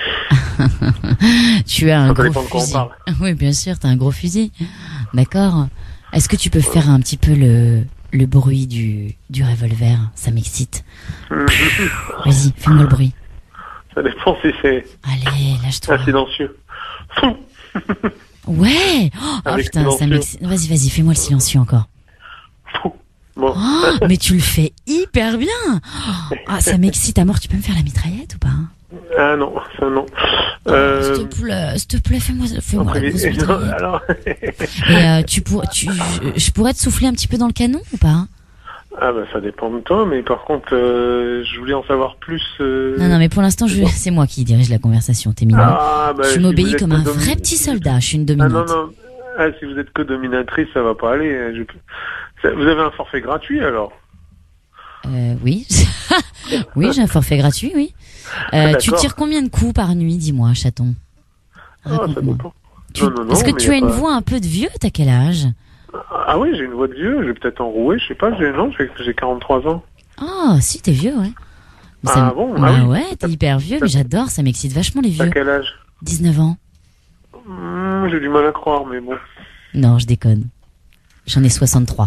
Tu as un Ça gros dépend de quoi on fusil. parle. Oui, bien sûr, t'as un gros fusil. D'accord. Est-ce que tu peux faire un petit peu le, le bruit du, du revolver? Ça m'excite. Vas-y, fais-moi le bruit. Ça dépend si c'est Allez, lâche-toi. un silencieux. Ouais. Oh, oh, Avec putain, ça silencieux. m'excite. Vas-y, vas-y, fais-moi le silencieux encore. Bon. Oh, mais tu le fais hyper bien. Oh, ah, ça m'excite à mort. Tu peux me faire la mitraillette ou pas? Ah non, ça non. Oh, Euh, s'il te plaît, s'il te plaît, fais-moi, fais-moi après, la grosse non, mitraillette. alors, Et euh, tu pour, tu, je, je pourrais te souffler un petit peu dans le canon ou pas? ah bah ça dépend de toi, mais par contre, euh, je voulais en savoir plus. Euh... Non, non, mais pour l'instant, je, c'est moi qui dirige la conversation. T'es mignon. Ah, bah, tu si m'obéis vous êtes comme que un domi- vrai petit soldat. Je suis une Ah non, dominante. non. Ah, si vous êtes que dominatrice, ça va pas aller. Je... ça- Vous avez un forfait gratuit alors? Euh, oui. Oui, j'ai un forfait gratuit, oui. Euh, D'accord. tu tires combien de coups par nuit, dis-moi, chaton? Ah, ça Raconte-moi. dépend. Tu- Non, non, non, Est-ce que mais tu y a as une pas- voix un peu de vieux? T'as quel âge? Ah oui, j'ai une voix de vieux, je vais peut-être enrouer, je sais pas, j'ai non, j'ai j'ai quarante-trois ans. Oh, si, t'es vieux, ouais. Mais Ah me- bon, ah Bah oui. ouais, t'es hyper vieux, mais j'adore, ça m'excite vachement les T'as vieux. quel âge? dix-neuf ans. Hmm, J'ai du mal à croire, mais bon. Non, je déconne. J'en ai soixante-trois.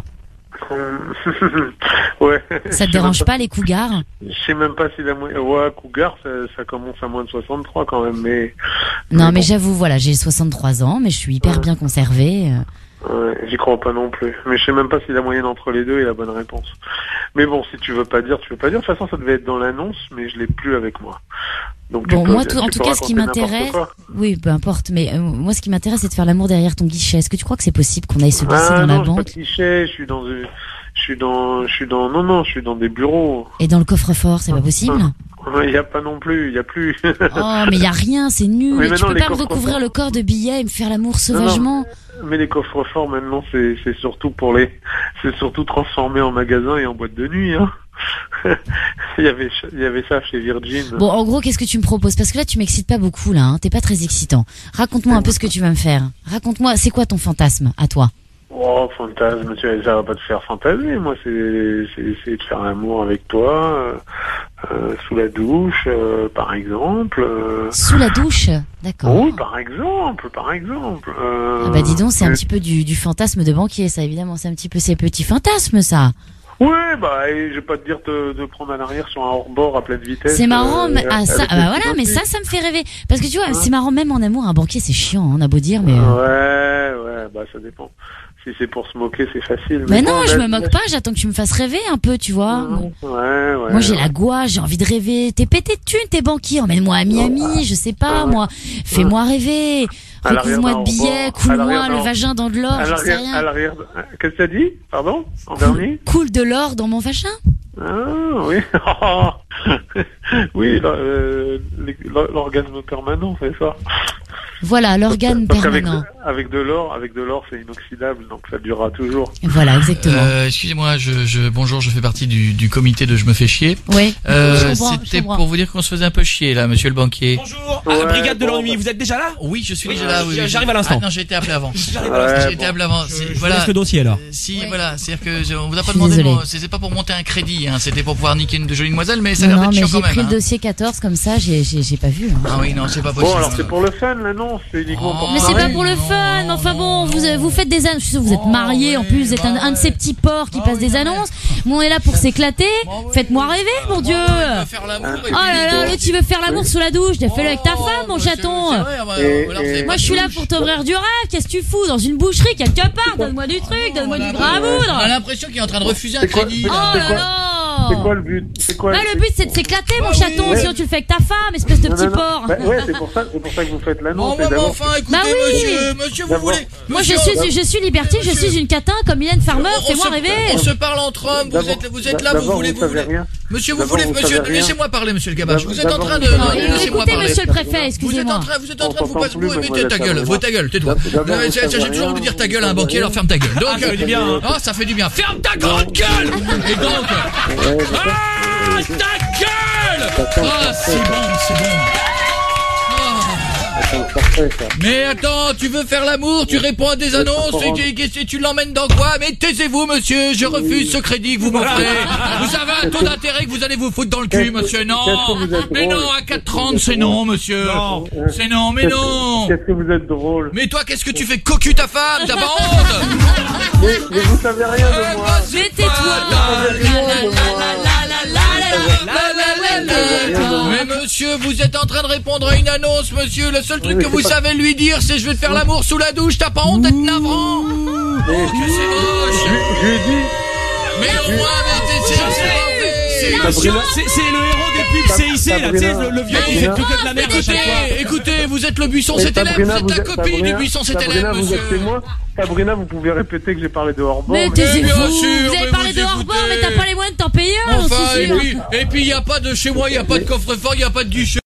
Ouais. Ça te dérange pas les cougars? Je sais même pas si la moyenne... Ouais, Cougar, ça, ça commence à moins de soixante-trois quand même, mais... Non, mais j'avoue, voilà, j'ai soixante-trois ans, mais je suis hyper bien conservée. euh. Ouais, j'y crois pas non plus. Mais je sais même pas si la moyenne entre les deux est la bonne réponse. Mais bon, si tu veux pas dire, tu veux pas dire. De toute façon, ça devait être dans l'annonce, mais je l'ai plus avec moi. Donc, tu Bon, peux- moi, tu tout- en peux tout cas, ce qui raconter n'importe m'intéresse, quoi. oui, peu importe, mais euh, moi, ce qui m'intéresse, c'est de faire l'amour derrière ton guichet. Est-ce que tu crois que c'est possible qu'on aille se glisser Ah dans non, la je suis pas banque cliché, je suis dans... une- Je suis dans... Je suis dans... Non, non, je suis dans des bureaux. et dans le coffre-fort? C'est pas possible? Il y a pas non plus, il y a plus. Oh, mais y a rien, c'est nul. Oui, Et mais tu non, peux les pas me coffres recouvrir forts. le corps de billets et me faire l'amour Non, non, sauvagement? mais les coffres forts maintenant, c'est c'est surtout pour les, c'est surtout transformé en magasin et en boîte de nuit. Hein. il y avait il y avait ça chez Virgin. Bon, en gros, qu'est-ce que tu me proposes? Parce que là, tu m'excites pas beaucoup, là. Hein. T'es pas très excitant. Raconte-moi un peu ce que tu vas me faire. Raconte-moi, c'est quoi ton fantasme, à toi? Oh, fantasme, tu ça va pas te faire fantasmer. Moi, c'est c'est essayer de faire l'amour avec toi, euh, euh, sous la douche, euh, par exemple. euh. Sous la douche? D'accord. Oui, par exemple, par exemple. euh, Ah bah dis donc, c'est un euh, petit peu du, du fantasme de banquier, ça, évidemment. C'est un petit peu ces petits fantasmes, ça. Ouais, bah, et je vais pas te dire de, de prendre en arrière sur un hors-bord à pleine vitesse. C'est marrant, euh, mais, ah, ça, avec ah les bah voilà, mais petits ça, ça me fait rêver. Parce que tu vois, c'est marrant, même en amour, un banquier, c'est chiant, hein, on a beau dire, mais... euh, Ouais, ouais, bah ça dépend. Si c'est pour se moquer, c'est facile. Mais bon, non, là, je me là, moque pas, j'attends que tu me fasses rêver un peu, tu vois. Bon. Ouais, ouais. Moi, j'ai ouais. la gouache, j'ai envie de rêver. T'es pété de thunes, t'es banquier. Emmène-moi à Miami, je sais pas, moi. Fais-moi rêver. À l'arrière Recouvre-moi d'un de billets, rebord, à coule-moi l'arrière le d'un- vagin dans de l'or, À j'en sais l'arrière, à rien. l'arrière. Qu'est-ce que t'as dit? Pardon? En dernier? Coule de l'or dans mon vagin? Ah, oui. Oui, là, euh, l'or- l'orgasme permanent, c'est ça. Voilà, l'organe Parce qu'avec permanent. avec de l'or, avec de l'or, c'est inoxydable, donc ça durera toujours. Voilà, exactement. Euh, excusez-moi, je, je, bonjour, je fais partie du, du comité de Je me fais chier. Oui. Euh, Je comprends, je C'était comprends. pour vous dire qu'on se faisait un peu chier, là, monsieur le banquier. Bonjour, ah, brigade de l'ennui, vous êtes déjà là? Oui, je suis Oui, déjà là, euh, oui. oui. j'arrive à l'instant. Ah, non, j'ai été appelé avant. J'arrive à l'instant. J'ai été appelé avant. C'est- Je vous voilà. laisse le dossier alors. Euh, Si, voilà, c'est-à-dire que je- on vous a Je pas suis demandé, désolée. bon, c'était pas pour monter un crédit, hein, c'était pour pouvoir niquer une jolie demoiselle, mais ça a Non, l'air non, d'être mais chiant j'ai quand pris même. le hein. dossier quatorze comme ça, j'ai, j'ai, j'ai pas vu. hein. Ah oui, non, c'est pas possible. Bon, alors c'est pour le fun, l'annonce, c'est uniquement pour Mais c'est parler. pas pour le fun, mais enfin bon, vous, vous faites des annonces, je suis sûr que vous êtes mariés, en plus vous êtes un, un de ces petits porcs qui passe des annonces. Bon, on est là pour s'éclater, faites-moi rêver, mon Dieu. Oh là là, l'autre il veut faire l'amour sous la douche, fais-le avec ta femme, mon chaton. Moi je suis là pour t'ouvrir du rêve, qu'est-ce que tu fous dans une boucherie quelque part, donne-moi du truc, donne-moi du grain à On a moudre. l'impression qu'il est en train de refuser un crédit. Oh là là. c'est quoi le but? C'est quoi Bah, le but, c'est de s'éclater, mon chaton, ouais. sinon tu le fais avec ta femme, espèce de Non, petit non, non. porc. Bah, ouais, c'est pour ça, c'est pour ça que vous faites l'annonce. Non, c'est mais d'abord- enfin, écoutez, Bah oui. monsieur, monsieur, vous D'abord- voulez. Moi, je monsieur, suis, je suis libertine, je suis une catin comme Mylène Farmer, on fais-moi se- rêver. On se parle entre hommes, vous D'abord- êtes, vous êtes là, vous d'abord, voulez, vous vous savez voulez. rien. Monsieur, vous D'abord, voulez, vous monsieur, savez rien. laissez-moi parler, monsieur le gabache. Vous êtes en D'abord, train de, vous non, savez rien. laissez-moi Écoutez, parler. monsieur le préfet, Vous êtes en excusez-moi. train, vous êtes en On train de vous t'entend passer, plus, vous mettez ta mademoiselle gueule, Sabrina. vos ta gueule, tais-toi. D'abord, vous Ouais, savez J'ai toujours rien. voulu dire ta gueule à un banquier, alors ferme ta gueule. Donc, ça fait du bien, hein. ah, ça fait du bien. Ferme ta grande gueule. Et donc, ah, ta gueule. Ah, c'est bon, c'est bon. Parfait, ça. Mais attends, tu veux faire l'amour, tu réponds à des annonces et tu, et tu l'emmènes dans quoi? Mais taisez-vous, monsieur, je refuse ce crédit que vous m'offrez. Vous avez un taux d'intérêt que vous allez vous foutre dans le cul, monsieur. Non. Qu'est-ce que vous êtes Mais drôle. non, à quatre trente, c'est non, monsieur. C'est non, mais non. Qu'est-ce que vous êtes drôle. Mais toi, qu'est-ce que tu fais? Cocu ta femme, t'as pas honte? Mais, mais vous savez rien de moi. Mais tais-toi. Vous savez rien de moi. Mais monsieur, vous êtes en train de répondre à une annonce, monsieur. Le seul truc Mais que vous c'est pas- savez lui dire, c'est je vais te faire l'amour sous la douche. T'as pas honte d'être navrant? Oh, que c'est moche. Je lui ai dit. Mais au moins, mais t'es c'est C'est Sabrina- c'est- c'est le héros des pubs C I C, là, tu sais, le, le vieux qui fait Sabrina- tout que de la merde à chaque fois. Écoutez, écoutez, vous êtes le buisson, Mais c'est élève, Sabrina, vous êtes la êtes- copie du Sabrina- buisson, c'est Sabrina, élève, vous êtes monsieur. témoin. Sabrina, vous pouvez répéter que j'ai parlé de hors Mais bien taisez-vous. sûr, Vous mais avez vous parlé de hors-bord, écoutez. mais t'as pas les moyens de t'en payer un, Enfin, c'est et sûr. puis, et puis, y a pas de chez moi, y a pas de coffre-fort, y a pas de guichet.